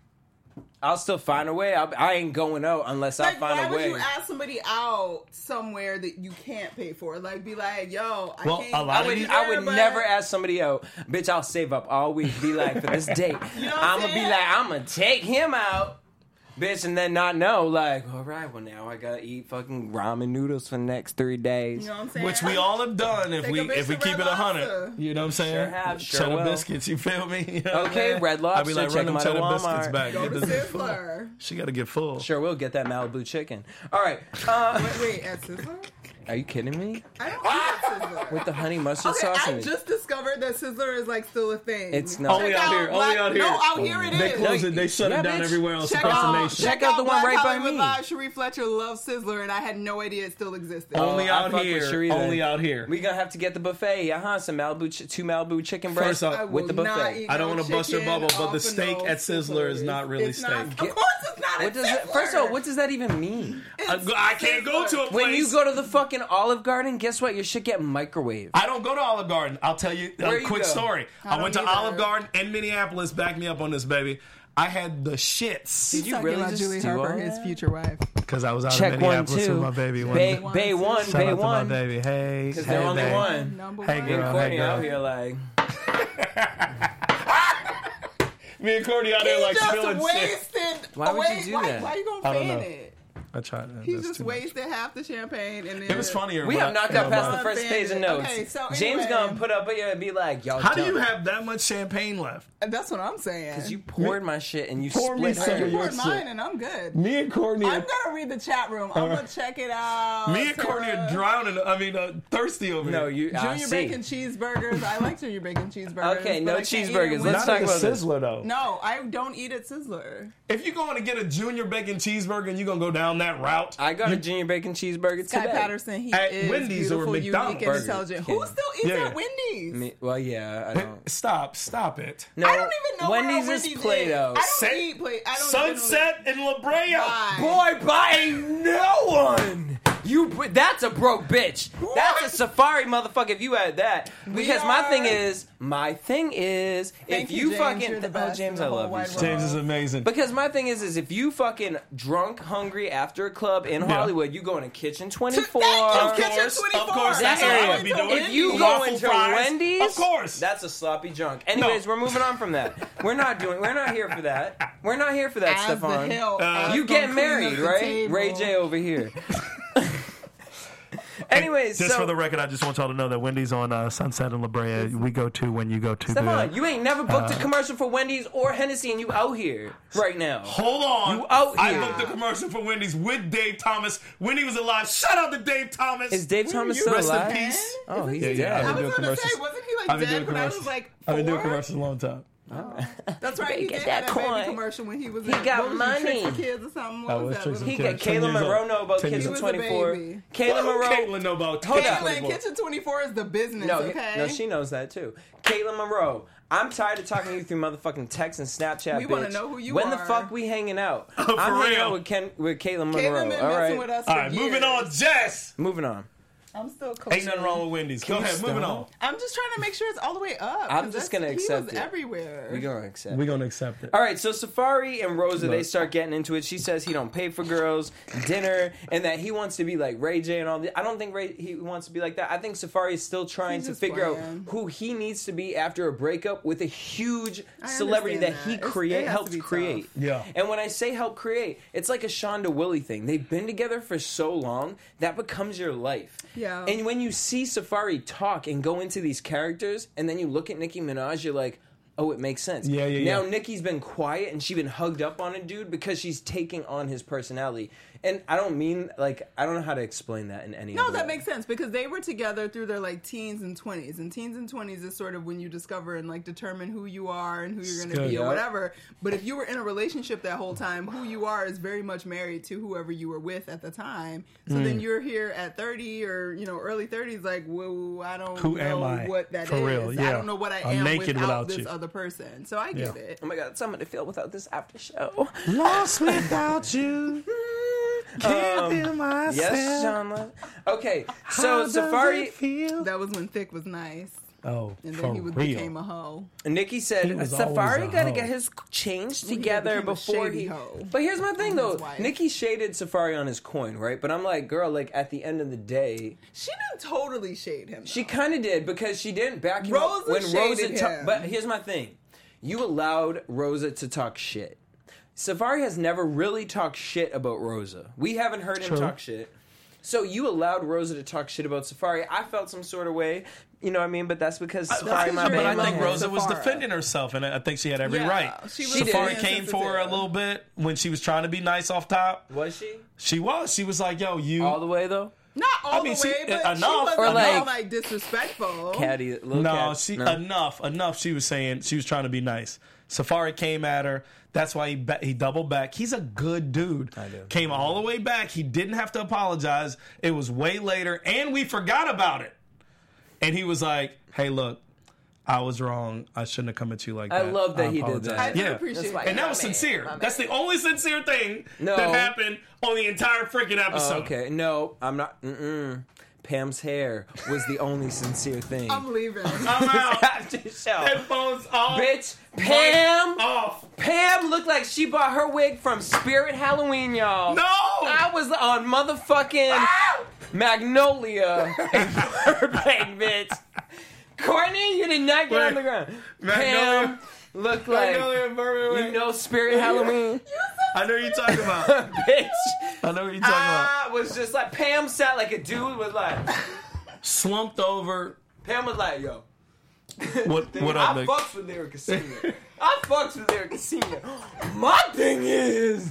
Speaker 1: I'll still find a way. I ain't going out unless I
Speaker 4: Like,
Speaker 1: find
Speaker 4: why
Speaker 1: a
Speaker 4: would
Speaker 1: way.
Speaker 4: you ask somebody out somewhere that you can't pay for? Like, be like, yo, I
Speaker 3: Well,
Speaker 4: can't.
Speaker 3: a lot of
Speaker 4: be
Speaker 3: these-
Speaker 1: I would
Speaker 4: there, but-
Speaker 1: never ask somebody out. Bitch, I'll save up all week. Be like, for this date,
Speaker 4: You know what
Speaker 1: I'm
Speaker 4: I'm
Speaker 1: gonna be
Speaker 4: saying?
Speaker 1: like, I'm gonna take him out. Bitch, and then not know, like, all right, well, now I gotta eat fucking ramen noodles for the next 3 days.
Speaker 4: You know what I'm saying?
Speaker 3: Which we all have done if
Speaker 4: Take
Speaker 3: we
Speaker 4: a bitch
Speaker 3: if we
Speaker 4: to
Speaker 3: keep
Speaker 4: Red
Speaker 3: it 100.
Speaker 4: Lobster.
Speaker 3: You know what I'm saying?
Speaker 1: Sure have, sure
Speaker 3: cheddar
Speaker 1: will.
Speaker 3: biscuits, you feel me? You know what I'm
Speaker 1: Okay,
Speaker 3: saying?
Speaker 1: Red
Speaker 3: I'd
Speaker 1: Lobster,
Speaker 3: be like,
Speaker 1: check
Speaker 3: run
Speaker 1: them
Speaker 3: them
Speaker 1: out at
Speaker 3: cheddar biscuits
Speaker 1: Walmart.
Speaker 3: back.
Speaker 4: Go to
Speaker 3: Get this-
Speaker 4: Sizzler.
Speaker 3: She got to get full.
Speaker 1: Sure will get that Malibu chicken. All right.
Speaker 4: Wait, at Sizzler?
Speaker 1: Are you kidding me?
Speaker 4: I don't eat at Sizzler.
Speaker 1: With the honey mustard
Speaker 4: Okay,
Speaker 1: sauce
Speaker 4: I
Speaker 1: in it.
Speaker 4: just discovered that Sizzler is like still a thing.
Speaker 1: It's not.
Speaker 3: Only
Speaker 4: Check
Speaker 3: out here. Only out here.
Speaker 4: No, out here it is.
Speaker 3: They close it. They shut
Speaker 1: Yeah,
Speaker 3: it down
Speaker 1: bitch.
Speaker 3: everywhere else
Speaker 4: Check
Speaker 3: across the
Speaker 4: out,
Speaker 3: nation.
Speaker 1: check out the one
Speaker 4: Black
Speaker 1: right by
Speaker 4: Hollywood
Speaker 1: me.
Speaker 4: Live. Cherie Fletcher loves Sizzler, and I had no idea it still existed.
Speaker 3: Only
Speaker 1: I
Speaker 3: out
Speaker 1: fuck with
Speaker 3: here.
Speaker 1: Cherie then.
Speaker 3: Only out here.
Speaker 1: We gonna have to get the buffet. Some Malibu, 2 Malibu chicken breasts
Speaker 3: First off,
Speaker 4: I
Speaker 1: with the
Speaker 4: will not
Speaker 1: buffet.
Speaker 4: eat
Speaker 3: I don't
Speaker 4: no
Speaker 3: want to bust your
Speaker 4: chicken
Speaker 3: bubble, but the
Speaker 4: off of
Speaker 3: steak
Speaker 4: no
Speaker 3: at Sizzler is not really
Speaker 4: It's not-
Speaker 3: steak.
Speaker 4: Of course, it's not.
Speaker 1: What
Speaker 4: at
Speaker 1: does it?
Speaker 4: Sizzler.
Speaker 1: First of all, what does that even mean?
Speaker 3: I can't go to a place.
Speaker 1: When you go to the fucking Olive Garden, guess what? Your shit get microwaved.
Speaker 3: I don't go to Olive Garden. I'll tell you
Speaker 1: Where
Speaker 3: a
Speaker 1: you
Speaker 3: quick
Speaker 1: go?
Speaker 3: story. I went to
Speaker 4: don't either.
Speaker 3: Olive Garden in Minneapolis. Back me up on this, baby. I had the shits
Speaker 1: Did you really just
Speaker 4: Julie
Speaker 1: do
Speaker 4: Harper,
Speaker 1: all
Speaker 4: his
Speaker 1: that?
Speaker 4: future wife?
Speaker 3: because I was out
Speaker 1: Check
Speaker 3: in
Speaker 1: one,
Speaker 3: Minneapolis with
Speaker 1: two.
Speaker 3: my baby.
Speaker 1: Bay,
Speaker 3: One
Speaker 1: Bay one,
Speaker 3: Shout
Speaker 1: Bay
Speaker 3: out to my
Speaker 1: one.
Speaker 3: baby. Hey,
Speaker 1: Because
Speaker 3: hey,
Speaker 1: they're only
Speaker 3: babe.
Speaker 1: one.
Speaker 4: Number
Speaker 3: Hey,
Speaker 4: one.
Speaker 1: Me and
Speaker 3: girl.
Speaker 1: Courtney
Speaker 3: girl.
Speaker 1: out here like,
Speaker 3: Me and Courtney out there like
Speaker 4: He just
Speaker 3: spilling shit.
Speaker 4: wasted.
Speaker 1: Why would you do that?
Speaker 4: Why you
Speaker 3: I
Speaker 4: gonna
Speaker 3: don't
Speaker 4: fan
Speaker 3: know.
Speaker 4: it?
Speaker 3: I tried.
Speaker 4: He
Speaker 3: That's
Speaker 4: just
Speaker 3: too much.
Speaker 4: wasted half the champagne, and then
Speaker 3: It was funnier.
Speaker 1: We
Speaker 3: when
Speaker 1: have not got past the
Speaker 4: I-
Speaker 1: first page of notes.
Speaker 4: Okay, so
Speaker 1: James
Speaker 4: anyway.
Speaker 1: gonna put up and be like, "Yo,
Speaker 3: How do you have that much champagne left?
Speaker 4: That's what I'm saying.
Speaker 1: Because you poured my shit and you
Speaker 3: Pour me
Speaker 1: split
Speaker 3: some
Speaker 4: You
Speaker 3: of
Speaker 1: her.
Speaker 3: your
Speaker 4: poured
Speaker 3: shit.
Speaker 4: mine, and I'm good.
Speaker 3: Me and Courtney.
Speaker 4: I'm gonna read the chat room. I'm gonna check it out.
Speaker 3: Me and Courtney are drowning. Thirsty over
Speaker 1: No,
Speaker 3: here.
Speaker 1: you. I
Speaker 4: Junior
Speaker 1: see.
Speaker 4: bacon cheeseburgers. I like Junior bacon cheeseburgers.
Speaker 1: Okay,
Speaker 4: but
Speaker 1: no
Speaker 4: I can't eat
Speaker 1: cheeseburgers.
Speaker 4: them
Speaker 1: Let's
Speaker 4: with-
Speaker 1: talk
Speaker 3: Not
Speaker 1: about
Speaker 3: at
Speaker 1: this.
Speaker 3: Sizzler though.
Speaker 4: No, I don't eat at Sizzler.
Speaker 3: If you're going to get a Junior Bacon cheeseburger and you're going to go down that route,
Speaker 1: I got a junior bacon cheeseburger
Speaker 4: Sky
Speaker 1: today.
Speaker 4: Patterson, he
Speaker 3: At
Speaker 4: is
Speaker 3: Wendy's or
Speaker 4: beautiful,
Speaker 3: McDonald's.
Speaker 4: unique, and
Speaker 1: Burger
Speaker 4: intelligent.
Speaker 1: King.
Speaker 4: Who still eats
Speaker 3: Yeah.
Speaker 4: at Wendy's?
Speaker 1: Well, yeah, I don't.
Speaker 3: stop it.
Speaker 1: No,
Speaker 4: I don't even know
Speaker 1: Wendy's
Speaker 4: where
Speaker 1: is
Speaker 4: Wendy's
Speaker 1: Play-Doh.
Speaker 4: I don't
Speaker 3: Set-
Speaker 4: eat play. I don't
Speaker 3: Sunset and La Brea.
Speaker 4: Bye.
Speaker 1: Boy, by no one. That's a broke bitch. That's a safari motherfucker if you had that. Because my thing is,
Speaker 4: Thank
Speaker 1: if you
Speaker 4: James,
Speaker 1: fucking
Speaker 4: you're the best
Speaker 1: James,
Speaker 4: in
Speaker 1: I
Speaker 4: the whole
Speaker 1: love you.
Speaker 4: wide
Speaker 1: so
Speaker 4: world.
Speaker 3: James is amazing.
Speaker 1: Because my thing is if you fucking drunk, hungry after a club in Hollywood, you go into Kitchen 24.
Speaker 4: Thank you,
Speaker 3: Of course,
Speaker 4: Kitchen 24.
Speaker 3: of course,
Speaker 1: That
Speaker 3: that's what I
Speaker 1: area.
Speaker 3: would be doing.
Speaker 1: If you go
Speaker 3: Waffle
Speaker 1: into
Speaker 3: fries,
Speaker 1: Wendy's,
Speaker 3: of course.
Speaker 1: that's a sloppy junk. Anyways, we're moving on from that. We're not here for that. We're not here for that,
Speaker 4: As the
Speaker 1: Stefan.
Speaker 4: hill, as
Speaker 1: You
Speaker 4: the
Speaker 1: get
Speaker 4: queen
Speaker 1: married,
Speaker 4: of the
Speaker 1: right?
Speaker 4: table.
Speaker 1: Ray J over here. Anyways,
Speaker 3: Just
Speaker 1: so
Speaker 3: for the record, I just want y'all to know that Wendy's on Sunset and La Brea. We go to when you go to.
Speaker 1: Stefan,
Speaker 3: the,
Speaker 1: you ain't never booked a commercial for Wendy's or Hennessy, and you out here right now.
Speaker 3: Hold on.
Speaker 1: You out
Speaker 3: I
Speaker 1: here.
Speaker 3: booked the commercial for Wendy's with Dave Thomas when he was alive. Shout out to Dave Thomas.
Speaker 1: Is Dave Thomas still
Speaker 3: Rest
Speaker 1: alive?
Speaker 3: in peace.
Speaker 1: Oh, he's
Speaker 3: Yeah,
Speaker 1: dead.
Speaker 3: yeah.
Speaker 4: I
Speaker 3: I've been
Speaker 4: was
Speaker 3: doing
Speaker 4: going to say,
Speaker 3: commercials.
Speaker 4: wasn't he
Speaker 3: I've
Speaker 4: like
Speaker 3: been doing
Speaker 4: dead when I was
Speaker 3: commercials.
Speaker 4: like 4?
Speaker 3: I've been doing commercials a long time.
Speaker 4: That's right. He
Speaker 1: Get
Speaker 4: did
Speaker 1: that
Speaker 4: that baby
Speaker 1: coin.
Speaker 4: commercial when he was.
Speaker 1: He
Speaker 4: in,
Speaker 1: got
Speaker 4: what was
Speaker 1: money.
Speaker 4: Tricks for Kids or something. What
Speaker 3: Oh,
Speaker 4: was
Speaker 3: it's
Speaker 4: that?
Speaker 3: Tricks for
Speaker 1: He
Speaker 3: Kids.
Speaker 1: got
Speaker 3: 10
Speaker 1: Kayla
Speaker 3: years old.
Speaker 1: Monroe know about
Speaker 3: 10
Speaker 1: Kitchen
Speaker 3: years
Speaker 4: old. He was a
Speaker 1: 24.
Speaker 4: baby.
Speaker 1: Kayla Monroe.
Speaker 3: Caitlin know about
Speaker 1: Hold up.
Speaker 4: Caitlin, Kitchen 24 is the business.
Speaker 1: No,
Speaker 4: okay.
Speaker 1: no, she knows that too. Caitlin Monroe. I'm tired of talking to you through motherfucking text and Snapchat.
Speaker 4: We
Speaker 1: bitch.
Speaker 4: wanna know who you
Speaker 1: when
Speaker 4: are.
Speaker 1: the fuck we hanging out?
Speaker 3: For
Speaker 1: I'm hanging
Speaker 3: real.
Speaker 1: out with Caitlin Monroe.
Speaker 4: Caitlin been
Speaker 1: All
Speaker 4: messing
Speaker 1: right,
Speaker 4: with us.
Speaker 3: All
Speaker 4: for
Speaker 3: right,
Speaker 4: years.
Speaker 3: moving on, Jess.
Speaker 1: moving on.
Speaker 4: I'm still coaching.
Speaker 3: Ain't nothing wrong with Wendy's. Go
Speaker 1: you
Speaker 3: ahead, moving
Speaker 1: stop?
Speaker 3: on.
Speaker 4: I'm just trying to make sure it's all the way up.
Speaker 1: I'm
Speaker 4: 'cause
Speaker 1: just
Speaker 4: that's-
Speaker 1: gonna accept
Speaker 4: he was
Speaker 1: it.
Speaker 4: everywhere.
Speaker 1: We gonna accept.
Speaker 3: We're gonna accept it.
Speaker 1: All right, so Safari and Rosa, they
Speaker 3: Look.
Speaker 1: start getting into it. She says he don't pay for girls dinner, and that he wants to be like Ray J and all that. I don't think he wants to be like that. I think Safari is still trying
Speaker 4: He's
Speaker 1: to
Speaker 4: just
Speaker 1: figure out
Speaker 4: playing.
Speaker 1: who he needs to be after a breakup with a huge
Speaker 4: I
Speaker 1: celebrity that
Speaker 4: understand
Speaker 1: he
Speaker 4: that. It has to
Speaker 1: helps
Speaker 4: be
Speaker 1: create.
Speaker 4: tough.
Speaker 3: Yeah.
Speaker 1: And when I say help create, it's like a Shonda Willie thing. They've been together for so long that becomes your life.
Speaker 4: Yeah.
Speaker 1: And when you see Safari talk and go into these characters, and then you look at Nicki Minaj, you're like, oh, it makes sense.
Speaker 3: Yeah, yeah,
Speaker 1: Now
Speaker 3: yeah.
Speaker 1: Nicki's been quiet and she's been hugged up on a dude because she's taking on his personality. And I don't mean, like, I don't know how to explain that in any
Speaker 4: No,
Speaker 1: other
Speaker 4: that
Speaker 1: way.
Speaker 4: makes sense because they were together through their like teens and 20s. And teens and 20s is sort of when you discover and like determine who you are and who you're going to
Speaker 3: Good.
Speaker 4: be or
Speaker 1: Yep.
Speaker 4: whatever. But if you were in a relationship that whole time, who you are is very much married to whoever you were with at the time. So then you're here at 30 or, you know, early 30s like, whoa, I don't
Speaker 3: Who
Speaker 4: know
Speaker 3: am I?
Speaker 4: what that
Speaker 3: For
Speaker 4: is.
Speaker 3: real,
Speaker 4: I
Speaker 3: yeah.
Speaker 4: don't know what I
Speaker 3: I'm
Speaker 4: am
Speaker 3: naked
Speaker 4: without
Speaker 3: without
Speaker 4: this
Speaker 3: you.
Speaker 4: other person. So I get it.
Speaker 1: Oh my God, something to feel without this after show.
Speaker 3: Lost without you. Can't feel myself.
Speaker 1: Yes, John. Okay,
Speaker 3: How
Speaker 1: so
Speaker 3: does
Speaker 1: Safari,
Speaker 3: it feel?
Speaker 4: That was when Thick was nice.
Speaker 3: Oh,
Speaker 4: And
Speaker 3: for
Speaker 4: then he
Speaker 3: real.
Speaker 4: became a hoe.
Speaker 1: Nikki said
Speaker 3: He was
Speaker 1: Safari
Speaker 3: always a
Speaker 1: got to
Speaker 3: hoe.
Speaker 1: get his change
Speaker 4: He
Speaker 1: together
Speaker 4: became a
Speaker 1: before
Speaker 4: shady
Speaker 1: he.
Speaker 4: hoe.
Speaker 1: But here's my thing though,
Speaker 4: his wife.
Speaker 1: Nikki shaded Safari on his coin, right? But I'm like, girl, like at the end of the day,
Speaker 4: She didn't totally shade him.
Speaker 1: she
Speaker 4: though.
Speaker 1: kind of did because she didn't back him up
Speaker 4: Rosa
Speaker 1: when Rosa.
Speaker 4: shaded him.
Speaker 1: But here's my thing: you allowed Rosa to talk shit. Safari has never really talked shit about Rosa. We haven't heard him
Speaker 3: True.
Speaker 1: talk shit. So you allowed Rosa to talk shit about Safari. I felt some sort of way, you know what I mean? But that's because Safari, my
Speaker 4: because
Speaker 3: But
Speaker 4: you're
Speaker 3: I
Speaker 1: baby.
Speaker 4: in
Speaker 3: think
Speaker 4: love
Speaker 3: Rosa
Speaker 4: with
Speaker 3: was
Speaker 4: Safari.
Speaker 3: defending herself, and I think she had every
Speaker 4: Yeah,
Speaker 3: right.
Speaker 4: she was
Speaker 3: Safari
Speaker 4: being
Speaker 3: came for her a
Speaker 4: sensitive.
Speaker 3: little bit when she was trying to be nice off top.
Speaker 1: Was she
Speaker 3: She was. She was like, "Yo, you."
Speaker 1: all the way though?
Speaker 4: Not all
Speaker 3: mean,
Speaker 4: the
Speaker 3: she-
Speaker 4: way, but
Speaker 3: enough.
Speaker 4: she wasn't
Speaker 1: Or like-
Speaker 4: like disrespectful.
Speaker 1: Caddy, little
Speaker 3: No,
Speaker 1: cat.
Speaker 3: she
Speaker 1: No.
Speaker 3: enough. She was saying she was trying to be nice. Safari came at her. That's why he doubled back. He's a good dude.
Speaker 1: I do.
Speaker 3: Came all the way back. He didn't have to apologize. It was way later, and we forgot about it. And he was like, "Hey, look, I was wrong. I shouldn't have come at you like
Speaker 1: I
Speaker 3: that.
Speaker 1: love that he did
Speaker 3: apologize."
Speaker 1: that.
Speaker 4: I do
Speaker 3: Yeah.
Speaker 4: appreciate
Speaker 1: That's why-
Speaker 4: that.
Speaker 3: And that was sincere. That's the only sincere thing
Speaker 1: No.
Speaker 3: that happened on the entire freaking episode.
Speaker 1: Okay, no, I'm not. Pam's hair was the only sincere thing.
Speaker 4: I'm leaving.
Speaker 3: I'm out.
Speaker 1: After the show.
Speaker 3: Headphones off.
Speaker 1: Bitch, Pam
Speaker 3: Off.
Speaker 1: Pam looked like she bought her wig from Spirit Halloween, y'all.
Speaker 3: No.
Speaker 1: I was on motherfucking Magnolia in Burbank, bitch. Courtney, you did not get on the ground.
Speaker 3: Magnolia-
Speaker 1: Pam looked like,
Speaker 3: Magnolia and Bourbon,
Speaker 1: you know Spirit Halloween?
Speaker 3: I know you're talking about.
Speaker 1: Bitch,
Speaker 3: I know what you're talking about.
Speaker 1: Was just like Pam sat like a dude was like
Speaker 3: Slumped over.
Speaker 1: Pam was like, yo.
Speaker 3: What up,
Speaker 1: I
Speaker 3: Nick?
Speaker 1: fucks with Lyrica Senior. I fucks with Lyrica Senior. My thing is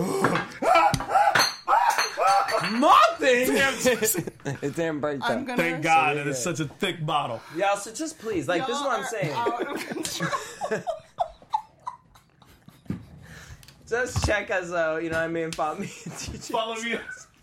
Speaker 1: it didn't break
Speaker 4: I'm
Speaker 1: down.
Speaker 4: gonna
Speaker 3: Thank God,
Speaker 1: So,
Speaker 3: and it's such a thick bottle.
Speaker 1: Y'all, so just please, like, this is what I'm saying.
Speaker 4: Out of control.
Speaker 1: Just check us out, you know what I mean? Follow me.
Speaker 3: Follow me.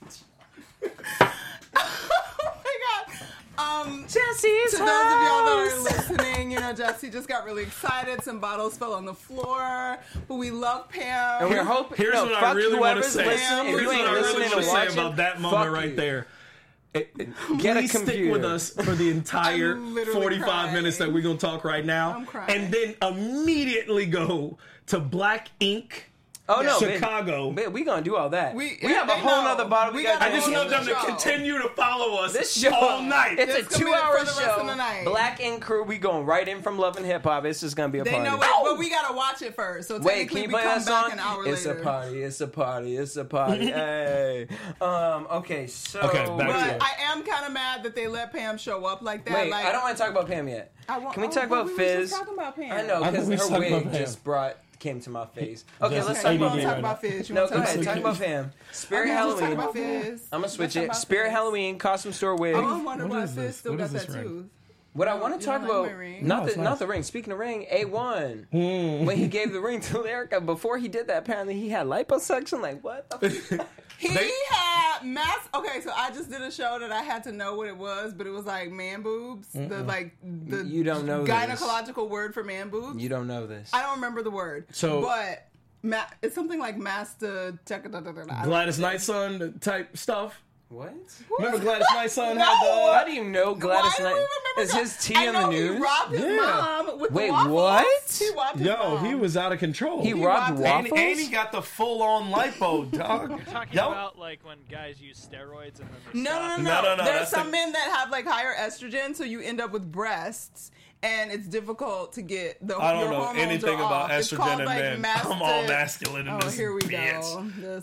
Speaker 4: Oh my God.
Speaker 1: Jesse's
Speaker 4: To those of y'all that are listening, you know, Jesse just got really excited. Some bottles fell on the floor, but we love Pam.
Speaker 1: And we're hoping.
Speaker 3: Here's what I really want to say.
Speaker 1: Listening. If
Speaker 3: Here's
Speaker 1: you
Speaker 3: what
Speaker 1: ain't
Speaker 3: I really
Speaker 1: listening
Speaker 3: want to
Speaker 1: and
Speaker 3: say
Speaker 1: watching,
Speaker 3: about that moment
Speaker 1: fuck
Speaker 3: right
Speaker 1: you.
Speaker 3: there.
Speaker 1: Get a
Speaker 3: Please stick
Speaker 1: computer
Speaker 3: with us for the entire
Speaker 4: I'm literally
Speaker 3: 45
Speaker 4: crying.
Speaker 3: minutes that we're going to talk right now.
Speaker 4: I'm crying.
Speaker 3: And then immediately go to Black Ink,
Speaker 1: Oh no,
Speaker 3: Chicago.
Speaker 1: man, we gonna do all that.
Speaker 4: We
Speaker 1: have a
Speaker 4: they
Speaker 1: whole
Speaker 4: know.
Speaker 1: nother bottle.
Speaker 4: We
Speaker 1: We got.
Speaker 4: got
Speaker 3: I just
Speaker 4: Oh,
Speaker 3: want them to
Speaker 4: show.
Speaker 3: continue to follow us
Speaker 1: This show
Speaker 3: all night.
Speaker 1: It's
Speaker 4: It's
Speaker 1: a
Speaker 4: gonna be
Speaker 1: 2-hour
Speaker 4: for the rest
Speaker 1: show.
Speaker 4: of the night.
Speaker 1: Black Ink Crew. We going right in from Love and Hip Hop. It's just gonna be a
Speaker 4: They
Speaker 1: party.
Speaker 4: know it, but we gotta watch it first. So
Speaker 1: Wait, can
Speaker 4: technically
Speaker 1: you
Speaker 4: we
Speaker 1: play
Speaker 4: come
Speaker 1: that
Speaker 4: back
Speaker 1: song?
Speaker 4: an hour
Speaker 1: It's
Speaker 4: later.
Speaker 1: a party. It's a party. It's a party. Hey. Okay. So.
Speaker 3: Okay, back to
Speaker 4: But
Speaker 3: it.
Speaker 4: I am kind of mad that they let Pam show up like that.
Speaker 1: Wait,
Speaker 4: like,
Speaker 1: I don't want to talk about Pam yet. Can we talk
Speaker 4: but
Speaker 1: about
Speaker 4: we were
Speaker 1: Fizz?
Speaker 4: just talking about Pam.
Speaker 1: I know
Speaker 3: I thought
Speaker 1: because
Speaker 3: we was
Speaker 1: her
Speaker 3: talking about
Speaker 1: wig
Speaker 3: Pam.
Speaker 1: just came to my face. Okay,
Speaker 3: Just
Speaker 1: let's
Speaker 4: Okay,
Speaker 1: talk
Speaker 4: you
Speaker 1: about
Speaker 4: want to
Speaker 3: ADD
Speaker 4: talk
Speaker 3: right
Speaker 4: about Fizz? You
Speaker 1: No,
Speaker 4: want
Speaker 1: go
Speaker 4: to
Speaker 1: ahead.
Speaker 4: talk
Speaker 1: Talk
Speaker 4: about
Speaker 1: about Pam. Spirit
Speaker 4: Okay, let's talk
Speaker 1: Halloween.
Speaker 4: about Fizz.
Speaker 1: I'm gonna switch
Speaker 4: Let's talk
Speaker 1: it.
Speaker 4: about
Speaker 1: Spirit
Speaker 4: Fizz.
Speaker 1: Halloween costume store wig.
Speaker 4: I wonder
Speaker 3: What
Speaker 4: why
Speaker 3: is
Speaker 4: Fizz
Speaker 3: this?
Speaker 4: still
Speaker 3: What
Speaker 4: got
Speaker 3: is this
Speaker 4: that
Speaker 3: ring?
Speaker 4: tooth.
Speaker 1: What I want to
Speaker 4: You
Speaker 1: talk
Speaker 4: don't like
Speaker 1: about,
Speaker 4: my ring?
Speaker 1: not
Speaker 3: No, it's
Speaker 1: the not
Speaker 3: nice.
Speaker 1: the ring. Speaking of ring, A1 when he gave the ring to Lyrica before he did that, apparently he had liposuction. Like what? The fuck?
Speaker 4: He had mass. Okay, so I just did a show that I had to know what it was, but it was like man boobs. The
Speaker 1: You don't know this.
Speaker 4: gynecological word for man boobs.
Speaker 1: You don't know this.
Speaker 4: I don't remember the word.
Speaker 3: So-
Speaker 4: but it's something like master.
Speaker 3: Gladys Knightson type stuff.
Speaker 1: What?
Speaker 3: Remember Gladys Knightson
Speaker 4: No.
Speaker 3: had the...
Speaker 1: How do you know Gladys
Speaker 4: Why do we
Speaker 1: Knight?
Speaker 4: remember
Speaker 1: Is
Speaker 4: that?
Speaker 1: his tea
Speaker 4: I
Speaker 1: in
Speaker 4: know
Speaker 1: the news?
Speaker 4: He robbed his
Speaker 3: Yeah.
Speaker 4: mom with
Speaker 1: Wait,
Speaker 4: the waffles.
Speaker 1: what?
Speaker 4: He robbed his
Speaker 3: Yo,
Speaker 4: mom.
Speaker 3: he was out of control.
Speaker 1: He robbed
Speaker 4: robbed-
Speaker 1: waffles.
Speaker 3: And he got the full-on lipo, dog.
Speaker 5: Talking
Speaker 3: Yo.
Speaker 5: about like when guys use steroids and then they
Speaker 4: No,
Speaker 5: stop.
Speaker 4: no.
Speaker 3: No,
Speaker 4: There's
Speaker 3: that's
Speaker 4: some
Speaker 3: the-
Speaker 4: men that have like higher estrogen, so you end up with breasts, and it's difficult to get the.
Speaker 3: I don't
Speaker 4: your
Speaker 3: know
Speaker 4: hormones
Speaker 3: anything
Speaker 4: are
Speaker 3: about
Speaker 4: off. It's
Speaker 3: estrogen
Speaker 4: called,
Speaker 3: in
Speaker 4: like,
Speaker 3: men.
Speaker 4: master-
Speaker 3: I'm all masculine in
Speaker 4: Oh,
Speaker 3: this
Speaker 4: here we
Speaker 3: bitch.
Speaker 4: go. This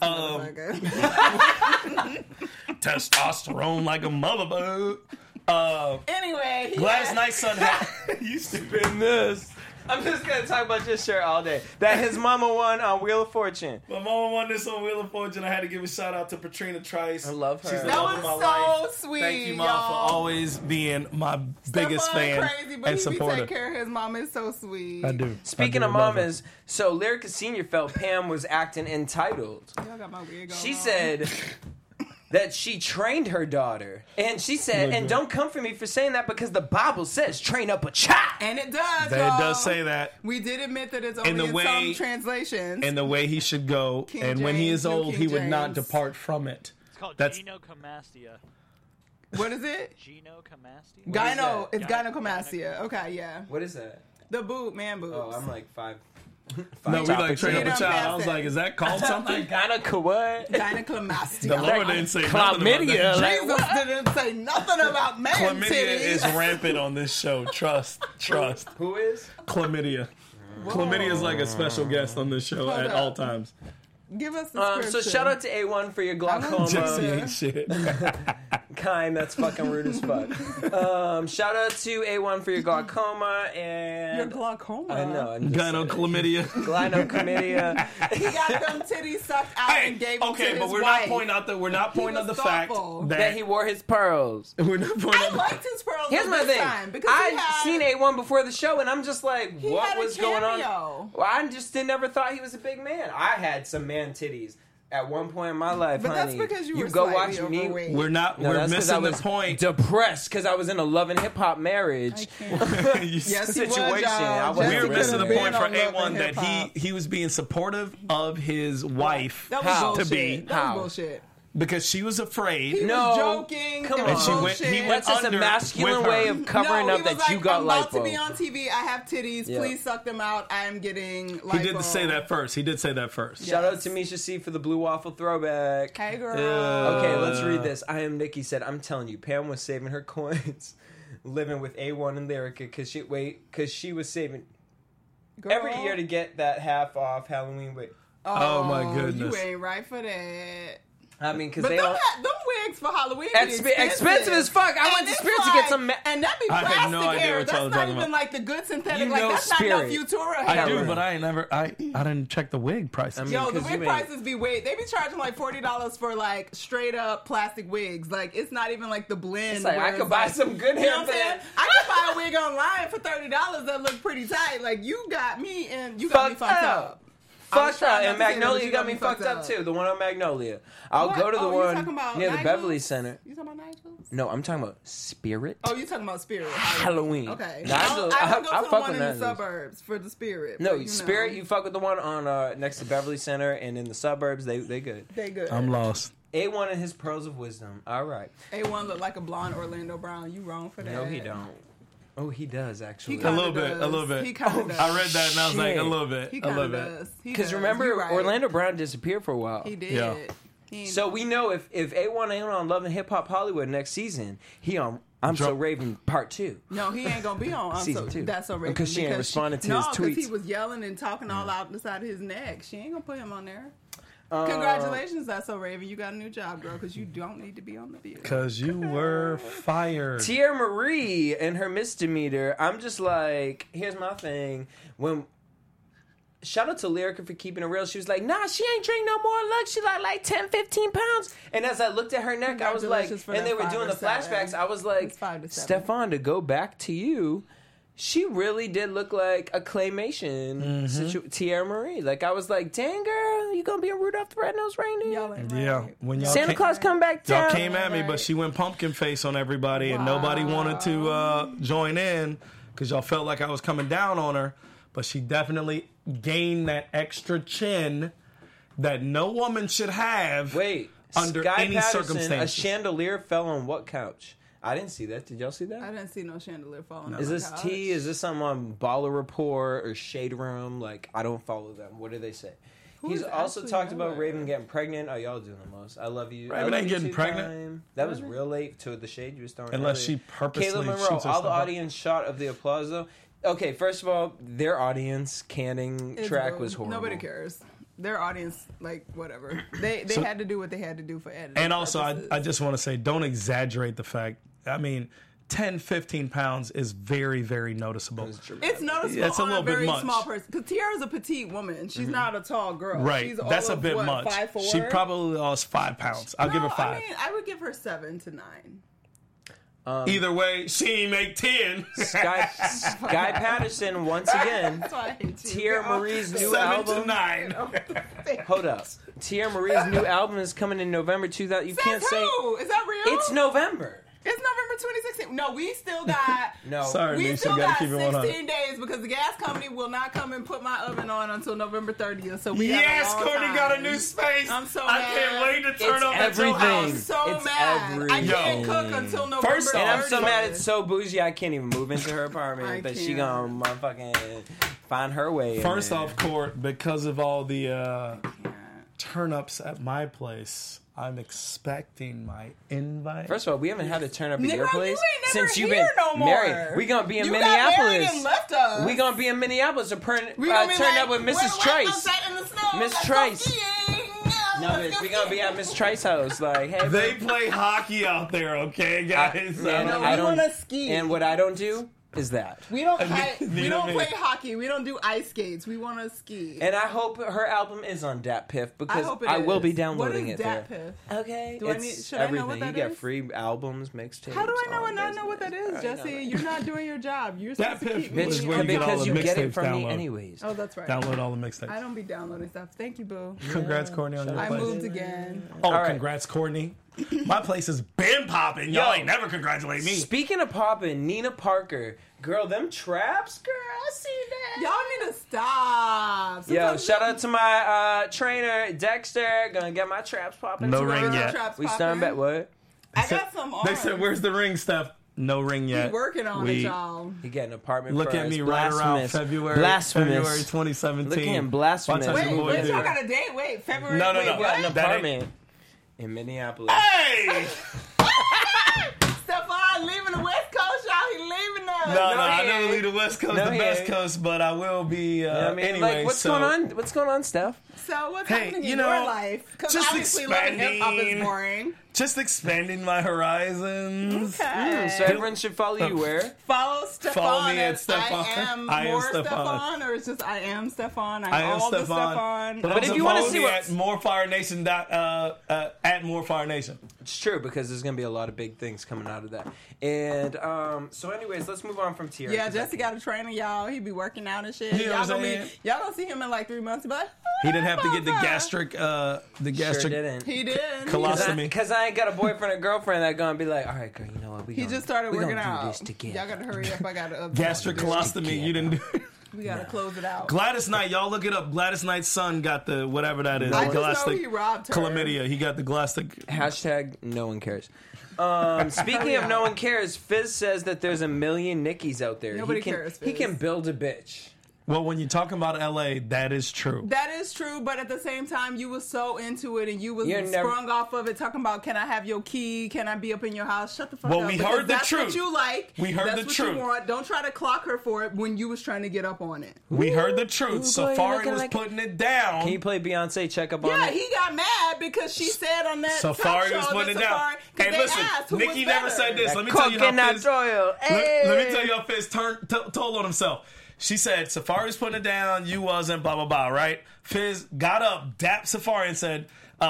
Speaker 4: motherfucker.
Speaker 3: Testosterone like a mother.
Speaker 4: Anyway, he
Speaker 3: Gladys
Speaker 4: had-
Speaker 3: Knightson had... You stupid.
Speaker 1: this. I'm just gonna talk about this shirt all day. That his mama won on Wheel of Fortune.
Speaker 3: My mama won this on Wheel of Fortune. I had to give a shout out to Patrina Trice.
Speaker 1: I love her.
Speaker 3: She's the
Speaker 1: That
Speaker 3: love of
Speaker 4: was
Speaker 3: my
Speaker 4: so
Speaker 3: life.
Speaker 4: sweet,
Speaker 3: Thank you, Mom,
Speaker 4: y'all.
Speaker 3: for always being my biggest
Speaker 4: Stefan
Speaker 3: fan
Speaker 4: crazy, but
Speaker 3: and
Speaker 4: he
Speaker 3: supporter.
Speaker 4: take care of his mom. Is so sweet.
Speaker 3: I do.
Speaker 1: Speaking
Speaker 3: I
Speaker 1: of
Speaker 3: do love her.
Speaker 1: mamas, so Lyrica Senior felt Pam was acting entitled.
Speaker 4: Y'all got my wig on.
Speaker 1: She said that she trained her daughter, and she said, "And don't come for me for saying that because the Bible says train up a child."
Speaker 4: and it does.
Speaker 3: That
Speaker 4: y'all.
Speaker 3: it does say that.
Speaker 4: We did admit that it's only
Speaker 3: the
Speaker 4: in
Speaker 3: way-
Speaker 4: some translations.
Speaker 3: And the way he should go,
Speaker 4: King
Speaker 3: and when he
Speaker 4: James,
Speaker 3: is
Speaker 4: New
Speaker 3: old,
Speaker 4: King
Speaker 3: he would not
Speaker 4: James.
Speaker 3: depart from it.
Speaker 5: It's called
Speaker 3: That's-
Speaker 5: gynecomastia.
Speaker 4: What is it?
Speaker 5: Gynecomastia?
Speaker 4: Gyno.
Speaker 1: that?
Speaker 4: It's gynecomastia. Okay, yeah.
Speaker 1: What is that?
Speaker 4: The boob, man boobs.
Speaker 1: Oh, I'm like five.
Speaker 3: No, we like
Speaker 1: topics
Speaker 3: train
Speaker 1: in.
Speaker 3: up a
Speaker 4: You done
Speaker 3: child. I
Speaker 4: passed
Speaker 3: was
Speaker 4: it.
Speaker 3: like, is that called something?
Speaker 1: Gyneco what?
Speaker 4: Gynecomastia.
Speaker 3: The Lord didn't say nothing about
Speaker 1: Chlamydia,
Speaker 3: that.
Speaker 1: like-
Speaker 4: Jesus didn't say nothing about man
Speaker 3: Chlamydia
Speaker 4: titties.
Speaker 3: is rampant on this show. Trust.
Speaker 1: Who is?
Speaker 3: Chlamydia. Chlamydia is like a special guest on this show at
Speaker 4: up.
Speaker 3: all times.
Speaker 4: Give us the
Speaker 1: So shout out to A1 for your glaucoma.
Speaker 3: Jesse
Speaker 4: Yeah.
Speaker 3: ain't shit.
Speaker 1: Kind, that's fucking rude as fuck. Shout out to A1 for your glaucoma and
Speaker 4: your glaucoma.
Speaker 1: I know. I'm just
Speaker 3: Gynochlamydia.
Speaker 1: Gynochlamydia.
Speaker 4: He got them titties sucked out and gave them to
Speaker 3: Okay, but
Speaker 4: his
Speaker 3: we're
Speaker 4: wife.
Speaker 3: not pointing out
Speaker 4: was
Speaker 3: the fact
Speaker 4: thoughtful.
Speaker 1: that
Speaker 3: that
Speaker 1: he wore his pearls.
Speaker 3: we're not pointing
Speaker 4: I
Speaker 3: out the
Speaker 4: liked his pearls.
Speaker 1: Here's my
Speaker 4: this
Speaker 1: thing.
Speaker 4: time because he
Speaker 1: I'd
Speaker 4: had,
Speaker 1: seen A1 before the show, and I'm just like,
Speaker 4: he
Speaker 1: what
Speaker 4: had a
Speaker 1: was going on?
Speaker 4: cameo.
Speaker 1: Well, I just never thought he was a big man. I had some man titties at one point in my life,
Speaker 4: But that's
Speaker 1: honey.
Speaker 4: because you were
Speaker 1: go
Speaker 4: slightly
Speaker 1: watch me.
Speaker 4: overweight.
Speaker 3: We're not.
Speaker 1: No,
Speaker 3: we're
Speaker 1: that's 'cause I
Speaker 3: missing the
Speaker 1: was
Speaker 3: point.
Speaker 1: Depressed because I was in a love and hip hop marriage.
Speaker 4: Yes, he was,
Speaker 1: situation.
Speaker 4: y'all.
Speaker 1: I was
Speaker 4: Jesse
Speaker 3: We were
Speaker 1: Jesse
Speaker 3: missing the
Speaker 4: could've
Speaker 3: point
Speaker 4: been
Speaker 3: for
Speaker 4: on Love
Speaker 3: A1
Speaker 4: and
Speaker 3: that
Speaker 4: Hip-Hop.
Speaker 3: he was being supportive of his wife
Speaker 4: That was
Speaker 1: How?
Speaker 4: bullshit.
Speaker 3: to be
Speaker 4: That
Speaker 1: How?
Speaker 4: was bullshit.
Speaker 3: because she was afraid.
Speaker 4: He
Speaker 1: No,
Speaker 4: was joking.
Speaker 1: come
Speaker 4: it
Speaker 1: on.
Speaker 4: was
Speaker 3: And
Speaker 4: bullshit.
Speaker 3: he went
Speaker 1: That's just a
Speaker 3: under
Speaker 1: masculine
Speaker 3: with her.
Speaker 1: way of covering
Speaker 4: no,
Speaker 1: up
Speaker 4: he was
Speaker 1: that you
Speaker 4: like,
Speaker 1: got
Speaker 4: I'm about to
Speaker 1: lipo.
Speaker 4: be on TV. I have titties.
Speaker 1: Yeah.
Speaker 4: Please suck them out. I am getting lipo.
Speaker 3: He did say that first. He did say that first.
Speaker 1: Shout out to Misha C for the blue waffle throwback.
Speaker 4: Hey, girl.
Speaker 1: Okay, let's read this. I am Nikki said, I'm telling you, Pam was saving her coins, living with A1 and Lyrica because she was saving
Speaker 4: Girl.
Speaker 1: every year to get that half off Halloween wig.
Speaker 3: Oh, my goodness.
Speaker 4: You ain't right for that.
Speaker 1: I mean, because
Speaker 4: But
Speaker 1: they
Speaker 4: them,
Speaker 1: all.
Speaker 4: them wigs for Halloween
Speaker 1: It's
Speaker 4: be
Speaker 1: expensive as fuck. I
Speaker 4: And
Speaker 1: went to
Speaker 4: it's
Speaker 1: Spirit to get some.
Speaker 4: and that be
Speaker 3: I
Speaker 4: plastic
Speaker 3: have no idea
Speaker 4: hair.
Speaker 3: what
Speaker 4: That's
Speaker 3: y'all
Speaker 4: not
Speaker 3: talking
Speaker 4: even
Speaker 3: about.
Speaker 4: like the good synthetic.
Speaker 1: You
Speaker 4: Like
Speaker 1: know
Speaker 4: that's
Speaker 1: Spirit.
Speaker 4: not no Futura hair.
Speaker 3: I do,
Speaker 1: Right.
Speaker 3: but I didn't check the wig prices.
Speaker 1: I mean,
Speaker 4: Yo, the
Speaker 1: 'cause
Speaker 4: wig
Speaker 1: you ain't-
Speaker 4: prices be way. They be charging like $40 for like straight up plastic wigs. Like it's not even like the blend.
Speaker 1: It's like,
Speaker 4: where
Speaker 1: I
Speaker 4: it's
Speaker 1: could buy
Speaker 4: like-
Speaker 1: some good
Speaker 4: You
Speaker 1: hair
Speaker 4: know what
Speaker 1: for
Speaker 4: I'm saying?
Speaker 1: that.
Speaker 4: I could buy a wig online for $30 that look pretty tight. Like you got me and you got me fucked up. I was
Speaker 1: Fucked up.
Speaker 4: trying
Speaker 1: And
Speaker 4: not to say that, but
Speaker 1: Magnolia
Speaker 4: you
Speaker 1: got me fucked up too. The one on Magnolia. I'll
Speaker 4: What?
Speaker 1: go to the
Speaker 4: Oh, you
Speaker 1: one
Speaker 4: talking about
Speaker 1: near the
Speaker 4: Nigel's?
Speaker 1: Beverly Center.
Speaker 4: You talking about Nigel's?
Speaker 1: No, I'm talking about Spirit.
Speaker 4: Oh, you talking about Spirit?
Speaker 1: Halloween.
Speaker 4: Okay.
Speaker 1: Nigel,
Speaker 4: I don't go
Speaker 1: I
Speaker 4: to the
Speaker 1: fuck
Speaker 4: one
Speaker 1: with
Speaker 4: in the
Speaker 1: Nigels.
Speaker 4: suburbs for the Spirit.
Speaker 1: No,
Speaker 4: but,
Speaker 1: Spirit,
Speaker 4: know,
Speaker 1: you fuck with the one on next to Beverly Center and in the suburbs. They good.
Speaker 4: they good.
Speaker 3: I'm lost.
Speaker 1: A1 and his pearls of wisdom. All right.
Speaker 4: A1 look like a blonde Orlando Brown. You wrong for that?
Speaker 1: No, he don't. Oh, he does actually.
Speaker 4: He kinda
Speaker 3: little bit,
Speaker 4: does.
Speaker 3: a little bit.
Speaker 4: He kind of does.
Speaker 3: I read that and I was like, a
Speaker 1: shit.
Speaker 3: little bit,
Speaker 4: He
Speaker 3: a
Speaker 4: kind
Speaker 3: little
Speaker 4: of
Speaker 3: bit.
Speaker 4: does.
Speaker 1: Because remember,
Speaker 4: You're right.
Speaker 1: Orlando Brown disappeared for a while.
Speaker 4: He did.
Speaker 3: Yeah.
Speaker 4: He ain't-
Speaker 1: So we know if A1 ain't on Love and Hip Hop Hollywood next season, he on I'm So Raven Part 2.
Speaker 4: no, he ain't gonna be on
Speaker 1: Season 2.
Speaker 4: That's so racist.
Speaker 1: Because she ain't responded to his
Speaker 4: No, because he
Speaker 1: tweets.
Speaker 4: was yelling and talking all out the side of his neck. She ain't gonna put him on there.
Speaker 1: Uh,
Speaker 4: Congratulations, That's So Raven. You got a new job, girl, because you don't need to be on the video.
Speaker 3: Because you were fired.
Speaker 1: Tierra Marie and her misdemeanor, I'm just like, here's my thing. When shout out to Lyrica for keeping it real. She was like, nah, she ain't drink no more. Look, she like 10, 15 pounds. And as I looked at her neck, I was like,
Speaker 4: Congratulations for
Speaker 1: and they
Speaker 4: that
Speaker 1: were
Speaker 4: 5
Speaker 1: doing
Speaker 4: or
Speaker 1: the flashbacks.
Speaker 4: 7.
Speaker 1: I was like,
Speaker 4: It's 5 to 7.
Speaker 1: Stefan, to go back to you, she really did look like a claymation Tierra Marie. Like, I was like, dang, girl, you gonna be a Rudolph the Red-Nosed Reindeer?
Speaker 4: Y'all ain't
Speaker 3: Yeah,
Speaker 4: right.
Speaker 3: when y'all
Speaker 1: Santa
Speaker 3: came,
Speaker 1: Claus come back
Speaker 3: y'all
Speaker 1: down.
Speaker 3: came at me, but she went pumpkin face on everybody, and nobody wanted to join in because y'all felt like I was coming down on her. But she definitely gained that extra chin that no woman should have.
Speaker 1: Wait,
Speaker 3: under
Speaker 1: Sky
Speaker 3: any
Speaker 1: Patterson,
Speaker 3: circumstances.
Speaker 1: a chandelier fell on what couch? I didn't see that. Did y'all see that?
Speaker 4: I didn't see no chandelier falling.
Speaker 1: Is
Speaker 4: on
Speaker 1: this
Speaker 4: my couch.
Speaker 1: tea? Is this something on Baller Report or Shade Room? Like, I don't follow them. What do they say? He's
Speaker 4: is
Speaker 1: also
Speaker 4: Ashley
Speaker 1: talked about
Speaker 4: Miller?
Speaker 1: Raven getting pregnant. Oh, y'all doing the most. I love you.
Speaker 3: Raven
Speaker 1: I love
Speaker 3: ain't
Speaker 1: you
Speaker 3: getting
Speaker 1: too,
Speaker 3: pregnant.
Speaker 1: Time. That was real late to the shade you was throwing.
Speaker 3: Unless
Speaker 1: earlier.
Speaker 3: she purposely
Speaker 1: Kayla Monroe,
Speaker 3: shoots
Speaker 1: all the
Speaker 3: herself up.
Speaker 1: audience shot of the applause, though. Okay, first of all, their audience canning
Speaker 4: It's
Speaker 1: track
Speaker 4: rude.
Speaker 1: was horrible.
Speaker 4: Nobody cares. Their audience, like, whatever. They
Speaker 3: So-
Speaker 4: had to do what they had to do for editing.
Speaker 3: And also,
Speaker 4: purposes.
Speaker 3: I just want to say, don't exaggerate the fact. I mean, 10, 15 pounds is very, very noticeable.
Speaker 4: It's noticeable
Speaker 3: Yeah, it's a
Speaker 4: on
Speaker 3: little
Speaker 4: a
Speaker 3: bit
Speaker 4: very
Speaker 3: much.
Speaker 4: small person. Because Tiara's a petite woman. She's not a tall girl.
Speaker 3: Right.
Speaker 4: She's all
Speaker 3: That's a
Speaker 4: of,
Speaker 3: bit
Speaker 4: what,
Speaker 3: much.
Speaker 4: 5'4"?
Speaker 3: She probably lost 5 pounds. I'll give her 5.
Speaker 4: I mean, I would give her 7 to 9.
Speaker 3: Either way, she ain't make 10.
Speaker 1: Sky Patterson, once again.
Speaker 4: That's why I hate you.
Speaker 1: Tierra Marie's new
Speaker 3: 7
Speaker 1: album.
Speaker 3: to 9.
Speaker 1: Hold up. Tierra Marie's new album is coming in November 2000. You can't say
Speaker 4: Who? Is that real?
Speaker 1: it's November.
Speaker 4: It's November 2016. No, we still got.
Speaker 1: No.
Speaker 3: Sorry,
Speaker 4: We
Speaker 3: Nisha,
Speaker 4: still
Speaker 3: gotta
Speaker 4: got
Speaker 3: keep it 100.
Speaker 4: 16 days because the gas company will not come and put my oven on until November 30th. So we have
Speaker 3: Yes,
Speaker 4: a long
Speaker 3: Courtney
Speaker 4: time.
Speaker 3: got a new space.
Speaker 4: I'm so
Speaker 3: I
Speaker 4: mad.
Speaker 3: can't wait to turn
Speaker 1: It's
Speaker 3: up at your
Speaker 1: everything.
Speaker 4: I'm
Speaker 3: house.
Speaker 4: so
Speaker 1: It's
Speaker 4: mad. I can't
Speaker 1: everything.
Speaker 4: cook until November.
Speaker 3: First off-
Speaker 1: And I'm so
Speaker 4: 30th.
Speaker 1: mad it's so bougie I can't even move into her
Speaker 4: I
Speaker 1: apartment that she
Speaker 4: can't.
Speaker 1: gonna motherfucking find her way in
Speaker 3: First
Speaker 1: there.
Speaker 3: off, Court, because of all the turn-ups at my place, I'm expecting my invite.
Speaker 1: First of all, we haven't had a turn up at
Speaker 4: Negro,
Speaker 1: your place
Speaker 4: you ain't never
Speaker 1: since you've
Speaker 4: here
Speaker 1: been
Speaker 4: no more.
Speaker 1: married. We gonna be in
Speaker 4: You got married
Speaker 1: Minneapolis.
Speaker 4: and left us.
Speaker 1: We gonna be in Minneapolis to turn
Speaker 4: We gonna be like,
Speaker 1: up with
Speaker 4: "We're
Speaker 1: Mrs.
Speaker 4: wet
Speaker 1: Trice.
Speaker 4: outside in the snow.
Speaker 1: Miss
Speaker 4: Let's go
Speaker 1: Trice.
Speaker 4: skiing.
Speaker 1: No,
Speaker 4: Let's
Speaker 1: bitch,
Speaker 4: go
Speaker 1: we gonna be
Speaker 4: skiing."
Speaker 1: at Miss Trice's house. Like, hey,
Speaker 3: They
Speaker 1: bro.
Speaker 3: play hockey out there, okay, guys?
Speaker 1: Man,
Speaker 4: No,
Speaker 1: I
Speaker 4: we
Speaker 1: don't.
Speaker 4: wanna ski.
Speaker 1: And what I don't do is that.
Speaker 4: We don't
Speaker 3: neither
Speaker 4: we don't
Speaker 3: me.
Speaker 4: play hockey. We don't do ice skates. We want to ski.
Speaker 1: And I hope her album is on Dat Piff because
Speaker 4: hope it
Speaker 1: I will
Speaker 4: is.
Speaker 1: be downloading
Speaker 4: What is
Speaker 1: it
Speaker 4: Dat
Speaker 1: there.
Speaker 4: Piff?
Speaker 1: Okay,
Speaker 4: Do I
Speaker 1: it's
Speaker 4: need- should I know
Speaker 1: everything.
Speaker 4: what that
Speaker 1: You get
Speaker 4: is?
Speaker 1: free albums, mixtapes.
Speaker 4: How do I know
Speaker 1: all
Speaker 4: and not know what that
Speaker 1: business.
Speaker 4: is,
Speaker 1: I know
Speaker 4: Jesse?
Speaker 1: that.
Speaker 4: You're not doing your job. You're
Speaker 3: Dat
Speaker 4: supposed to
Speaker 3: Piff
Speaker 4: keep me.
Speaker 3: is
Speaker 1: Bitch,
Speaker 3: where you get all
Speaker 1: because
Speaker 3: the
Speaker 1: you get it
Speaker 3: mixtapes
Speaker 1: from me
Speaker 3: downloaded.
Speaker 1: anyways.
Speaker 4: Oh, that's right.
Speaker 3: Download all the mixtapes.
Speaker 4: I don't be downloading stuff. Thank you, boo.
Speaker 3: Congrats, Courtney, on your
Speaker 4: I
Speaker 3: place.
Speaker 4: moved again.
Speaker 3: Oh,
Speaker 1: right.
Speaker 3: congrats, Courtney. My place has been popping. Y'all ain't never congratulate me.
Speaker 1: Speaking of poppin', Nina Parker, girl, them traps, girl, I see that.
Speaker 4: Y'all need to stop.
Speaker 1: Yo,
Speaker 4: Sometimes
Speaker 1: shout out to my trainer Dexter. Gonna get my traps popping.
Speaker 3: No
Speaker 1: today.
Speaker 3: ring yet.
Speaker 4: traps
Speaker 1: We
Speaker 4: popping.
Speaker 1: starting back. What?
Speaker 4: I got some on.
Speaker 3: They said, "Where's the ring, Steph?" No ring yet.
Speaker 4: We working on it, y'all.
Speaker 1: He get an apartment.
Speaker 3: Look
Speaker 1: for
Speaker 3: at
Speaker 1: us.
Speaker 3: me right around
Speaker 1: Blasphemous.
Speaker 3: February
Speaker 1: Blasphemous.
Speaker 3: 2017.
Speaker 1: Look at him, blasphemous.
Speaker 3: Watch out,
Speaker 4: Wait,
Speaker 3: your boy
Speaker 4: wait,
Speaker 3: do.
Speaker 4: y'all got a date? Wait, February.
Speaker 3: No, no,
Speaker 4: wait,
Speaker 3: no.
Speaker 1: He got an
Speaker 4: What?
Speaker 3: That ain't-
Speaker 1: apartment in Minneapolis.
Speaker 3: Hey!
Speaker 4: Stephon leaving the West Coast, y'all. He leaving now.
Speaker 3: I never
Speaker 1: ain't.
Speaker 3: leave the West Coast,
Speaker 1: No,
Speaker 3: the
Speaker 1: he
Speaker 3: Best
Speaker 1: ain't.
Speaker 3: Coast, but I will be.
Speaker 1: I mean,
Speaker 3: anyway,
Speaker 1: like, what's
Speaker 3: so,
Speaker 1: going on? What's going on, Steph?
Speaker 4: So what's
Speaker 3: Hey,
Speaker 4: happening
Speaker 3: you
Speaker 4: in
Speaker 3: know,
Speaker 4: your life? Because
Speaker 3: just
Speaker 4: obviously loving hip hop is
Speaker 3: expanding.
Speaker 4: boring.
Speaker 3: Just expanding my horizons.
Speaker 4: Okay.
Speaker 1: So everyone should follow you where?
Speaker 4: Follow Stefan.
Speaker 3: Follow me at
Speaker 4: at
Speaker 3: Stefan.
Speaker 4: I am more
Speaker 3: Stefan.
Speaker 4: Stefan, or it's just I am Stefan.
Speaker 3: I am
Speaker 4: all the
Speaker 3: Stefan.
Speaker 4: Stefan.
Speaker 3: But
Speaker 1: if
Speaker 3: also
Speaker 1: you wanna
Speaker 3: follow
Speaker 1: see
Speaker 3: me
Speaker 1: what-
Speaker 3: at morefirenation at morefirenation.
Speaker 1: It's true because there's gonna be a lot of big things coming out of that. And so, anyways, let's move on from Tierra.
Speaker 4: Yeah, Jesse got a trainer, y'all. He be working out and shit.
Speaker 3: You know
Speaker 4: Y'all
Speaker 3: what I'm
Speaker 4: gonna
Speaker 3: saying?
Speaker 4: y'all gonna see him in like 3 months. But
Speaker 3: He didn't have to get the
Speaker 4: Papa.
Speaker 3: gastric
Speaker 1: Sure didn't.
Speaker 4: He did.
Speaker 3: Colostomy.
Speaker 1: Because I ain't got a boyfriend or girlfriend that gonna be like, all right, girl, you know what?
Speaker 4: He just started working
Speaker 1: do
Speaker 4: out.
Speaker 1: this together.
Speaker 4: Y'all gotta hurry up. I gotta
Speaker 3: gastric colostomy. You didn't do it.
Speaker 4: We gotta close it out.
Speaker 3: Gladys Knight, y'all look it up. Gladys Knight's son got the whatever that is.
Speaker 4: I
Speaker 3: the
Speaker 4: just know he robbed her.
Speaker 3: chlamydia. He got the glastic.
Speaker 1: Hashtag no one cares. Speaking of no one cares, Fizz says that there's a million Nickies out there.
Speaker 4: Nobody
Speaker 1: he can,
Speaker 4: cares,
Speaker 1: He
Speaker 4: Fizz.
Speaker 1: can build a bitch.
Speaker 3: Well, when you're talking about LA, that is true.
Speaker 4: That is true, but at the same time, you was so into it and you was
Speaker 1: You're never-
Speaker 4: sprung off of it, talking about, can I have your key? Can I be up in your house? Shut the fuck
Speaker 3: Well,
Speaker 4: up.
Speaker 3: we
Speaker 4: because
Speaker 3: heard the
Speaker 4: that's
Speaker 3: truth.
Speaker 4: What you like.
Speaker 3: We heard
Speaker 4: that's
Speaker 3: the
Speaker 4: what
Speaker 3: truth.
Speaker 4: You want. Don't try to clock her for it when you was trying to get up on it.
Speaker 3: We heard the truth.
Speaker 1: Ooh, boy,
Speaker 3: Safari
Speaker 1: looking
Speaker 3: was
Speaker 1: like-
Speaker 3: putting it down.
Speaker 1: Can you play Beyonce Check Up on
Speaker 4: Yeah,
Speaker 1: It?
Speaker 4: he got mad because she said on that
Speaker 3: Safari
Speaker 4: talk
Speaker 3: was
Speaker 4: show
Speaker 3: putting it
Speaker 4: that
Speaker 3: down.
Speaker 4: Safari, 'cause
Speaker 3: Hey,
Speaker 4: they
Speaker 3: listen,
Speaker 4: asked who
Speaker 3: Nicki
Speaker 4: was
Speaker 3: never
Speaker 4: better.
Speaker 3: said this. Let me tell you how
Speaker 1: Coconut
Speaker 3: Fizz.
Speaker 1: oil.
Speaker 3: Let me
Speaker 1: Hey.
Speaker 3: tell you how Fizz told on himself. She said, Safari's putting it down, you wasn't, blah, blah, blah, right? Fizz got up, dapped Safari, and said,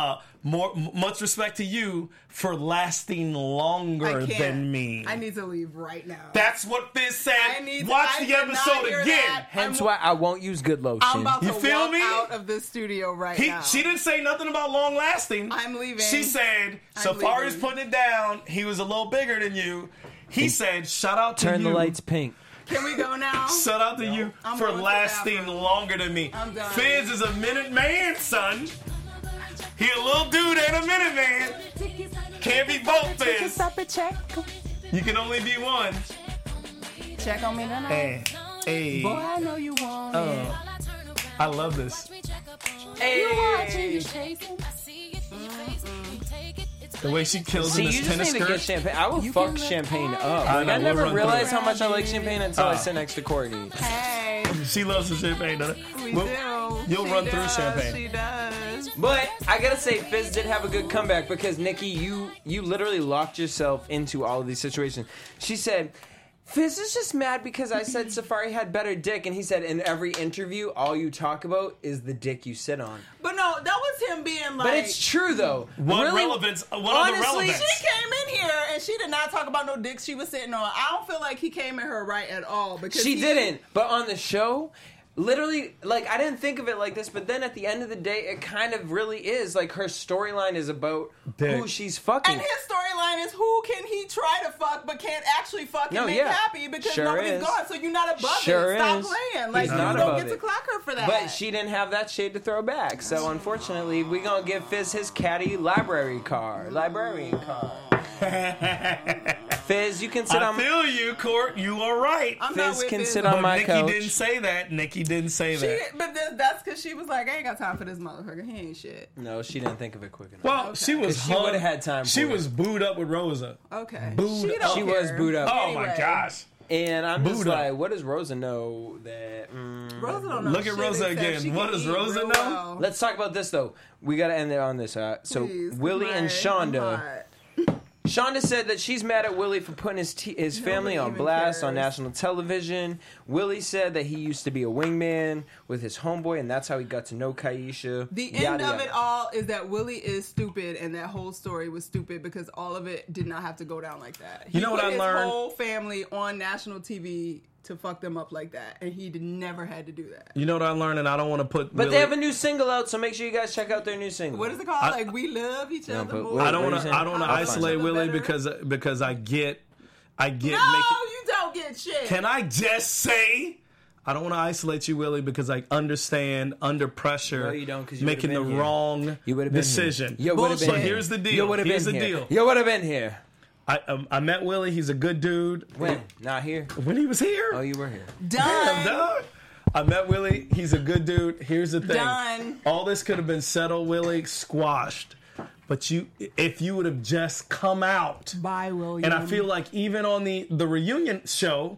Speaker 3: much respect to you for lasting longer
Speaker 4: I can't.
Speaker 3: than me.
Speaker 4: I need to leave right now.
Speaker 3: That's what Fizz said. Watch
Speaker 4: I
Speaker 3: the
Speaker 4: did not
Speaker 3: episode
Speaker 4: hear
Speaker 3: again.
Speaker 4: that.
Speaker 1: Hence why I won't use good lotion.
Speaker 4: I'm about to
Speaker 3: You feel
Speaker 4: walk
Speaker 3: me?
Speaker 4: out of this studio right now.
Speaker 3: She didn't say nothing about long lasting.
Speaker 4: I'm leaving.
Speaker 3: She said,
Speaker 4: I'm
Speaker 3: Safari's
Speaker 4: leaving.
Speaker 3: putting it down. He was a little bigger than you. He said, shout out to
Speaker 1: Turn
Speaker 3: you.
Speaker 1: the lights pink.
Speaker 4: Can we go now?
Speaker 3: Shout out to you
Speaker 4: I'm
Speaker 3: for
Speaker 4: going to the
Speaker 3: lasting
Speaker 4: bathroom.
Speaker 3: longer than me.
Speaker 4: I'm done.
Speaker 3: Fizz is a minute man, son. He a little dude and a minute man. Can't be both, Fizz. You can only be one.
Speaker 4: Check on me tonight.
Speaker 3: Hey,
Speaker 4: Boy, I know you want it.
Speaker 3: I love this.
Speaker 1: Hey.
Speaker 3: The way she kills
Speaker 1: See,
Speaker 3: in
Speaker 1: you
Speaker 3: this
Speaker 1: just
Speaker 3: tennis
Speaker 1: need to get
Speaker 3: skirt.
Speaker 1: champagne. I will fuck champagne up.
Speaker 3: I
Speaker 1: Like,
Speaker 3: know,
Speaker 1: I
Speaker 3: we'll
Speaker 1: never
Speaker 3: run
Speaker 1: realized
Speaker 3: through
Speaker 1: how much I like champagne until I sit next to Courtney.
Speaker 4: Hey,
Speaker 3: She loves the champagne, doesn't it?
Speaker 4: we
Speaker 3: Well,
Speaker 4: do.
Speaker 3: You'll
Speaker 4: She
Speaker 3: run through
Speaker 4: does,
Speaker 3: champagne.
Speaker 4: She does.
Speaker 1: But I gotta say, Fizz did have a good comeback because Nicki, you literally locked yourself into all of these situations. She said, Fizz is just mad because I said Safari had better dick, and he said in every interview, all you talk about is the dick you sit on.
Speaker 4: But no, that was him being like.
Speaker 1: But it's true though.
Speaker 3: What
Speaker 1: Really,
Speaker 3: relevance? What
Speaker 1: honestly,
Speaker 3: other relevance?
Speaker 4: She came in here and she did not talk about no dicks she was sitting on. I don't feel like he came at her right at all because
Speaker 1: She
Speaker 4: he
Speaker 1: didn't. But on the show, literally, like, I didn't think of it like this, but then at the end of the day, it kind of really is. Like, her storyline is about
Speaker 3: Dick.
Speaker 1: who she's fucking.
Speaker 4: And his storyline is who can he try to fuck but can't actually fuck and
Speaker 1: No,
Speaker 4: make
Speaker 1: yeah.
Speaker 4: happy because
Speaker 1: Sure
Speaker 4: nobody's
Speaker 1: is.
Speaker 4: gone. So you're not above
Speaker 1: Sure
Speaker 4: it. Stop
Speaker 1: is.
Speaker 4: playing. Like
Speaker 1: He's
Speaker 4: you
Speaker 1: not
Speaker 4: don't
Speaker 1: above
Speaker 4: get to
Speaker 1: it.
Speaker 4: clock her for that.
Speaker 1: But she didn't have that shade to throw back. So, unfortunately, we gonna give Fizz his caddy librarian card. Fizz, you can sit
Speaker 3: I
Speaker 1: on
Speaker 3: feel you, Court. You are right.
Speaker 4: I'm not
Speaker 1: Fizz
Speaker 4: with
Speaker 1: can
Speaker 4: this.
Speaker 1: sit
Speaker 3: But
Speaker 1: on my
Speaker 3: Nicki
Speaker 1: couch.
Speaker 3: didn't say that. Nicki didn't say that.
Speaker 4: But that's because she was like, I ain't got time for this motherfucker. He ain't shit.
Speaker 1: No, she didn't think of it quick enough.
Speaker 3: Well, she was.
Speaker 1: 'Cause she would've had time
Speaker 3: She
Speaker 1: for it.
Speaker 3: was booed up with Rosa.
Speaker 4: Okay.
Speaker 3: Booed
Speaker 4: She,
Speaker 3: up.
Speaker 4: don't
Speaker 1: She was
Speaker 4: care.
Speaker 1: booed up.
Speaker 3: Oh my
Speaker 4: Anyway.
Speaker 3: gosh!
Speaker 1: And I'm just
Speaker 3: Buddha.
Speaker 1: like, what does Rosa know that...
Speaker 4: Rosa don't know
Speaker 3: Look at
Speaker 4: shit
Speaker 3: Rosa
Speaker 4: except
Speaker 3: again.
Speaker 4: she
Speaker 3: What
Speaker 4: can
Speaker 3: does
Speaker 4: eat
Speaker 3: Rosa
Speaker 4: real
Speaker 3: know?
Speaker 4: well.
Speaker 1: Let's talk about this, though. We got to end it on this. So,
Speaker 4: Please,
Speaker 1: Willie and
Speaker 4: I'm
Speaker 1: Shonda...
Speaker 4: hot.
Speaker 1: Shonda said that she's mad at Willie for putting his family on
Speaker 4: even
Speaker 1: blast on
Speaker 4: cares.
Speaker 1: national television. Willie said that he used to be a wingman with his homeboy, and that's how he got to know Kaisha.
Speaker 4: The
Speaker 1: Yada,
Speaker 4: end of
Speaker 1: yada.
Speaker 4: it all is that Willie is stupid, and that whole story was stupid because all of it did not have to go down like that. He
Speaker 3: You know what
Speaker 4: put
Speaker 3: I
Speaker 4: his
Speaker 3: learned?
Speaker 4: whole family on national TV to fuck them up like that, and he never had to do that.
Speaker 3: You know what I learned, and I don't want to put.
Speaker 1: But
Speaker 3: Willie,
Speaker 1: they have a new single out, so make sure you guys check out their new single.
Speaker 4: What is it called? Like we love each other
Speaker 1: but
Speaker 4: more.
Speaker 3: I don't
Speaker 1: What
Speaker 3: want
Speaker 1: are
Speaker 3: to.
Speaker 1: you
Speaker 3: I don't want to
Speaker 1: saying?
Speaker 3: isolate
Speaker 4: Better?
Speaker 3: Willie because I get.
Speaker 4: No,
Speaker 3: Make it,
Speaker 4: you don't get shit.
Speaker 3: can I just say? I don't want to isolate you, Willie, because I understand under pressure
Speaker 1: No, you don't, 'cause you
Speaker 3: making the
Speaker 1: would've been here.
Speaker 3: wrong
Speaker 1: You would have been
Speaker 3: decision.
Speaker 1: Here. You would have been
Speaker 3: But
Speaker 1: here.
Speaker 3: here's the deal.
Speaker 1: You would have
Speaker 3: Here's
Speaker 1: been
Speaker 3: the
Speaker 1: here.
Speaker 3: deal.
Speaker 1: You would have been here.
Speaker 3: I met Willie. He's a good dude.
Speaker 1: When? Not here.
Speaker 3: When he was here.
Speaker 1: Oh, you were here.
Speaker 4: Done.
Speaker 3: Dog. I met Willie. He's a good dude. Here's the thing.
Speaker 4: Done.
Speaker 3: All this could have been settled, Willie, squashed. But if you would have just come out.
Speaker 4: Bye, William.
Speaker 3: And I feel like even on the reunion show,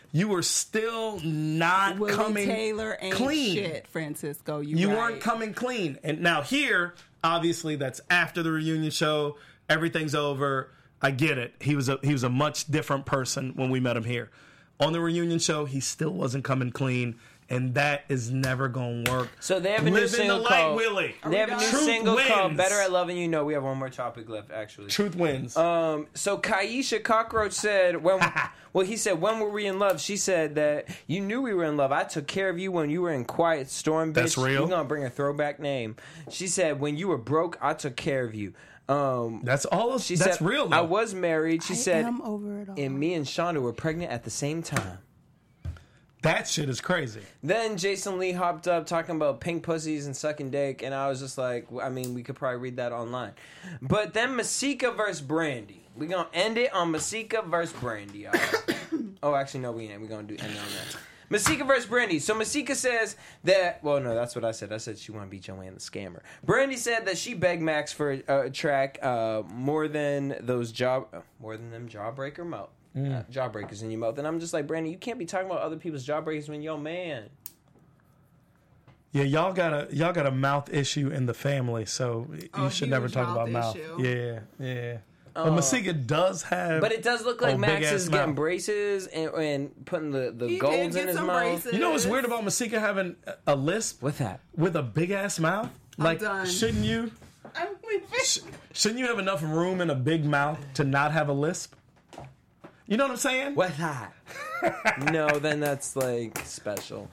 Speaker 3: you were still not
Speaker 4: Willie
Speaker 3: coming
Speaker 4: Taylor ain't
Speaker 3: clean.
Speaker 4: shit, Francisco.
Speaker 3: You
Speaker 4: right.
Speaker 3: weren't coming clean. And now here, obviously, that's after the reunion show. Everything's over. I get it. He was a much different person when we met him here. On the reunion show, he still wasn't coming clean. And that is never going to work.
Speaker 1: So they have a new
Speaker 3: Live in the
Speaker 1: single
Speaker 3: light,
Speaker 1: called.
Speaker 3: Willie.
Speaker 1: They have a new
Speaker 3: Truth
Speaker 1: single called
Speaker 3: wins.
Speaker 1: "Better at Loving You." No, we have one more topic left, actually.
Speaker 3: Truth wins.
Speaker 1: So Kaisha Cockroach said, "When he said, when were we in love?" She said that you knew we were in love. I took care of you when you were in Quiet Storm. Bitch.
Speaker 3: That's real?
Speaker 1: We're gonna bring a throwback name. She said, "When you were broke, I took care of you."
Speaker 3: That's all.
Speaker 1: She
Speaker 3: That's
Speaker 1: said,
Speaker 3: real. Though.
Speaker 1: I was married. She said,
Speaker 4: I'm over it all.
Speaker 1: and me and Shonda were pregnant at the same time.
Speaker 3: That shit is crazy.
Speaker 1: Then Jason Lee hopped up talking about pink pussies and sucking dick, and I was just like, I mean, we could probably read that online. But then Masika versus Brandy. We're going to end it on Masika versus Brandy, y'all. Oh, actually, no, we ain't. We're going to end it on that. Masika versus Brandy. So Masika says that, well, no, that's what I said. I said she want to be Joanne the Scammer. Brandy said that she begged Max for a track more than them jawbreaker mouth. Jawbreakers in your mouth. And I'm just like, Brandy, you can't be talking about other people's jawbreakers when you're man.
Speaker 3: Yeah, y'all got a mouth issue in the family, so you should never
Speaker 4: huge
Speaker 3: talk about
Speaker 4: mouth
Speaker 3: mouth.
Speaker 4: issue.
Speaker 3: Yeah. But Masika does have.
Speaker 1: But it does look like Max
Speaker 3: big-ass
Speaker 1: is getting
Speaker 3: mouth.
Speaker 1: braces and putting the
Speaker 4: He
Speaker 1: golds
Speaker 4: did
Speaker 1: in
Speaker 4: get
Speaker 1: his
Speaker 4: some
Speaker 1: mouth.
Speaker 4: braces.
Speaker 3: You know what's weird about Masika having a lisp
Speaker 1: What's that?
Speaker 3: with a big ass mouth? Like,
Speaker 4: done.
Speaker 3: shouldn't you? Shouldn't you have enough room in a big mouth to not have a lisp? You know what I'm saying?
Speaker 1: What's that? No, then that's like special.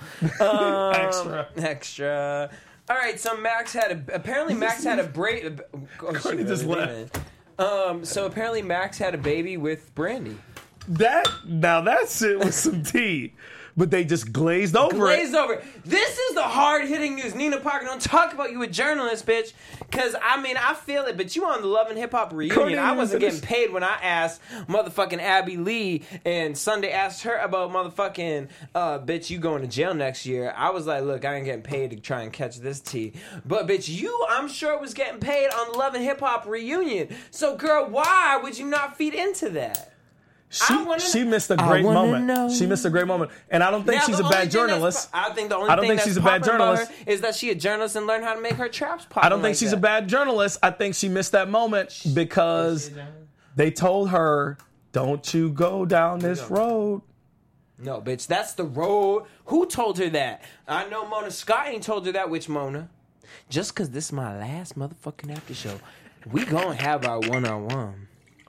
Speaker 1: Extra. All right, so Max had a braid.
Speaker 3: Courtney just left.
Speaker 1: So apparently Max had a baby with Brandy.
Speaker 3: That shit was some tea. But they just glazed over
Speaker 1: Glazed
Speaker 3: it.
Speaker 1: over. This is the hard-hitting news. Nina Parker, don't talk about you a journalist, bitch. Because, I mean, I feel it, but you on the Love and Hip Hop reunion.
Speaker 3: Courtney
Speaker 1: I wasn't
Speaker 3: was-
Speaker 1: getting paid when I asked motherfucking Abby Lee and Sunday asked her about motherfucking, bitch, you going to jail next year. I was like, look, I ain't getting paid to try and catch this tea. But, bitch, you, I'm sure, was getting paid on the Love and Hip Hop reunion. So, girl, why would you not feed into that?
Speaker 3: She missed a great moment.
Speaker 1: know.
Speaker 3: She missed a great moment. And I don't think
Speaker 1: Now,
Speaker 3: she's
Speaker 1: the
Speaker 3: a
Speaker 1: only
Speaker 3: bad
Speaker 1: thing
Speaker 3: journalist.
Speaker 1: I think the only
Speaker 3: I don't
Speaker 1: thing
Speaker 3: think
Speaker 1: that's
Speaker 3: she's a bad
Speaker 1: popping about
Speaker 3: journalist.
Speaker 1: her is that she a journalist and learn how to make her traps pop.
Speaker 3: I don't think she's a bad journalist. I think she missed that moment because they told her, don't you go down this road.
Speaker 1: No, bitch, that's the road. Who told her that? I know Mona Scott ain't told her that. Which Mona? Just because this is my last motherfucking after show, we gonna have our one-on-one.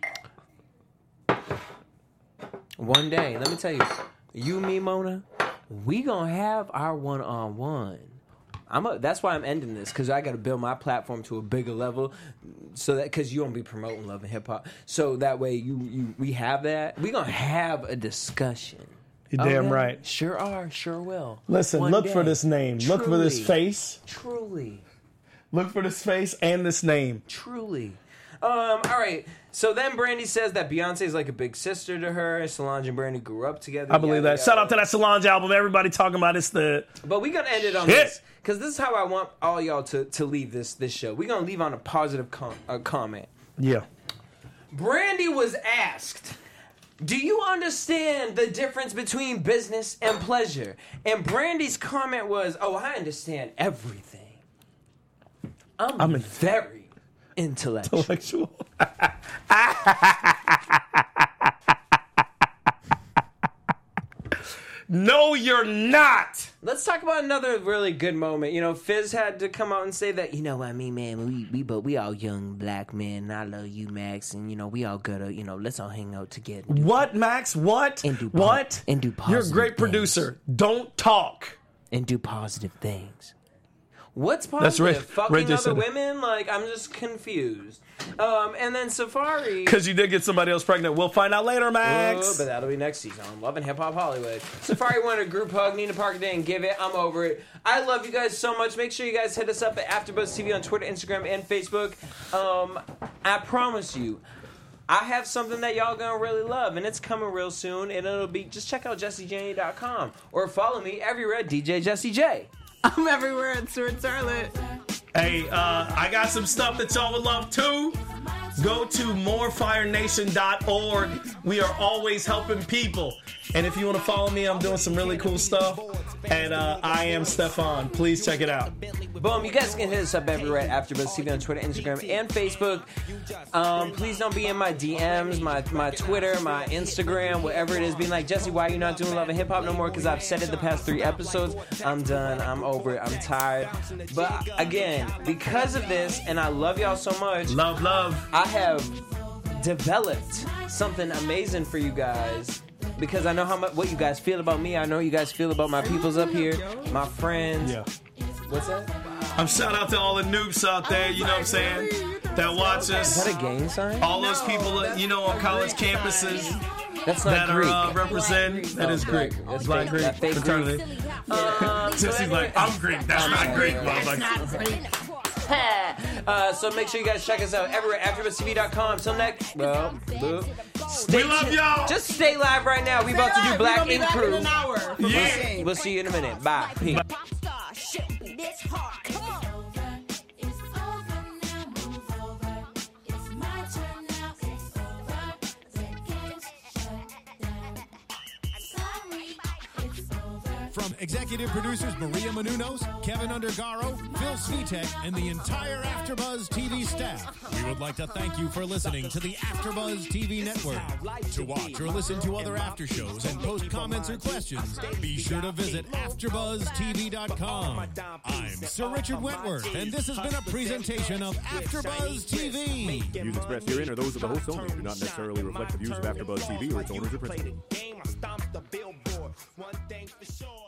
Speaker 1: One day, let me tell you, you, me, Mona, we gonna have our one-on-one. That's why I'm ending this, because I got to build my platform to a bigger level, so that because you won't be promoting Love and Hip Hop, so that way we have that. We gonna have a discussion.
Speaker 3: You're damn right.
Speaker 1: Sure are, sure will.
Speaker 3: Listen,
Speaker 1: One
Speaker 3: look
Speaker 1: day.
Speaker 3: for this name. Look for this
Speaker 1: Truly.
Speaker 3: face.
Speaker 1: Truly.
Speaker 3: Look for this face and this name.
Speaker 1: Truly. All right. So then Brandy says that Beyonce is like a big sister to her. Solange and Brandy grew up together.
Speaker 3: I believe that. Shout out to that Solange album. Everybody talking about it's the...
Speaker 1: But we're going to end it on
Speaker 3: Shit.
Speaker 1: this. Because this is how I want all y'all to leave this show. We're going to leave on a positive comment.
Speaker 3: Yeah.
Speaker 1: Brandy was asked, do you understand the difference between business and pleasure? And Brandy's comment was, oh, I understand everything. I'm very intellectual.
Speaker 3: Intellectual. No, you're not.
Speaker 1: Let's talk about another really good moment. You know, Fizz had to come out and say that, you know what I mean, man, we all young black men, and I love you, Max, and, you know, we all gotta, you know, let's all hang out together.
Speaker 3: What, Max? What?
Speaker 1: And do
Speaker 3: what?
Speaker 1: and do
Speaker 3: You're a
Speaker 1: positive
Speaker 3: great
Speaker 1: things.
Speaker 3: producer. Don't talk.
Speaker 1: And do positive things. What's
Speaker 3: That's
Speaker 1: positive?
Speaker 3: Ray
Speaker 1: Fucking
Speaker 3: just
Speaker 1: other
Speaker 3: said it.
Speaker 1: women? Like, I'm just confused. And then Safari...
Speaker 3: Because you did get somebody else pregnant. We'll find out later, Max.
Speaker 1: Oh, but that'll be next season on Love and Hip Hop Hollywood. Safari wanted a group hug. Nina Parker didn't give it. I'm over it. I love you guys so much. Make sure you guys hit us up at AfterBuzz TV on Twitter, Instagram, and Facebook. I promise you, I have something that y'all gonna really love, and it's coming real soon. And it'll be, just check out JesseJ.com or follow me everywhere at DJ Jesse J.
Speaker 4: I'm everywhere at Stuart Charlotte.
Speaker 3: Hey, I got some stuff that y'all would love too. Go to morefirenation.org. We are always helping people. And if you want to follow me, I'm doing some really cool stuff. And I am Stefan. Please check it out.
Speaker 1: Boom, you guys can hit us up everywhere at AfterBuzz TV on Twitter, Instagram, and Facebook. Please don't be in my DMs, my Twitter, my Instagram, whatever it is, being like, Jesse, why are you not doing Love and Hip Hop no more? Because I've said it the past 3 episodes. I'm done. I'm over it. I'm tired. But again, because of this, and I love y'all so much.
Speaker 3: Love.
Speaker 1: I have developed something amazing for you guys. Because I know what you guys feel about me. I know you guys feel about my peoples up here, my friends.
Speaker 3: Yeah.
Speaker 1: What's that?
Speaker 3: I'm shout out to all the noobs out there, you know what I'm saying, that watch us.
Speaker 1: Is that a gang sign?
Speaker 3: All those people, on college campuses
Speaker 1: That's not
Speaker 3: that
Speaker 1: Greek.
Speaker 3: are representing. That is Greek.
Speaker 1: That's
Speaker 3: Black
Speaker 1: fake.
Speaker 3: Greek
Speaker 1: That fake
Speaker 3: fraternity. Jesse's like, I'm Greek. That's not Greek. Motherfucker.
Speaker 1: So make sure you guys check us out everywhere at AfterBuzzTV.com. Till next,
Speaker 3: We love y'all.
Speaker 1: Just stay live right now. We about to do Black Ink Crew.
Speaker 4: In an hour.
Speaker 3: Yeah.
Speaker 1: We'll see you in a minute. Bye. Peace.
Speaker 6: Popstar shit me this hard. Come on. It's over now, move over. It's my turn now, it's over. The game's shut down. Sorry, it's over.
Speaker 2: From executive producers Maria Menounos, Kevin Undergaro, Phil Svitek, and the entire AfterBuzz TV staff, we would like to thank you for listening to the AfterBuzz TV network. To watch or listen to other after shows and post comments or questions, be sure to visit AfterBuzzTV.com. I'm Sir Richard Wentworth, and this has been a presentation of AfterBuzz TV.
Speaker 7: Views expressed herein are those of the host only, do not necessarily reflect the views of AfterBuzz TV or its owners or principals.
Speaker 8: Game, I stomped the billboard. One thing for sure.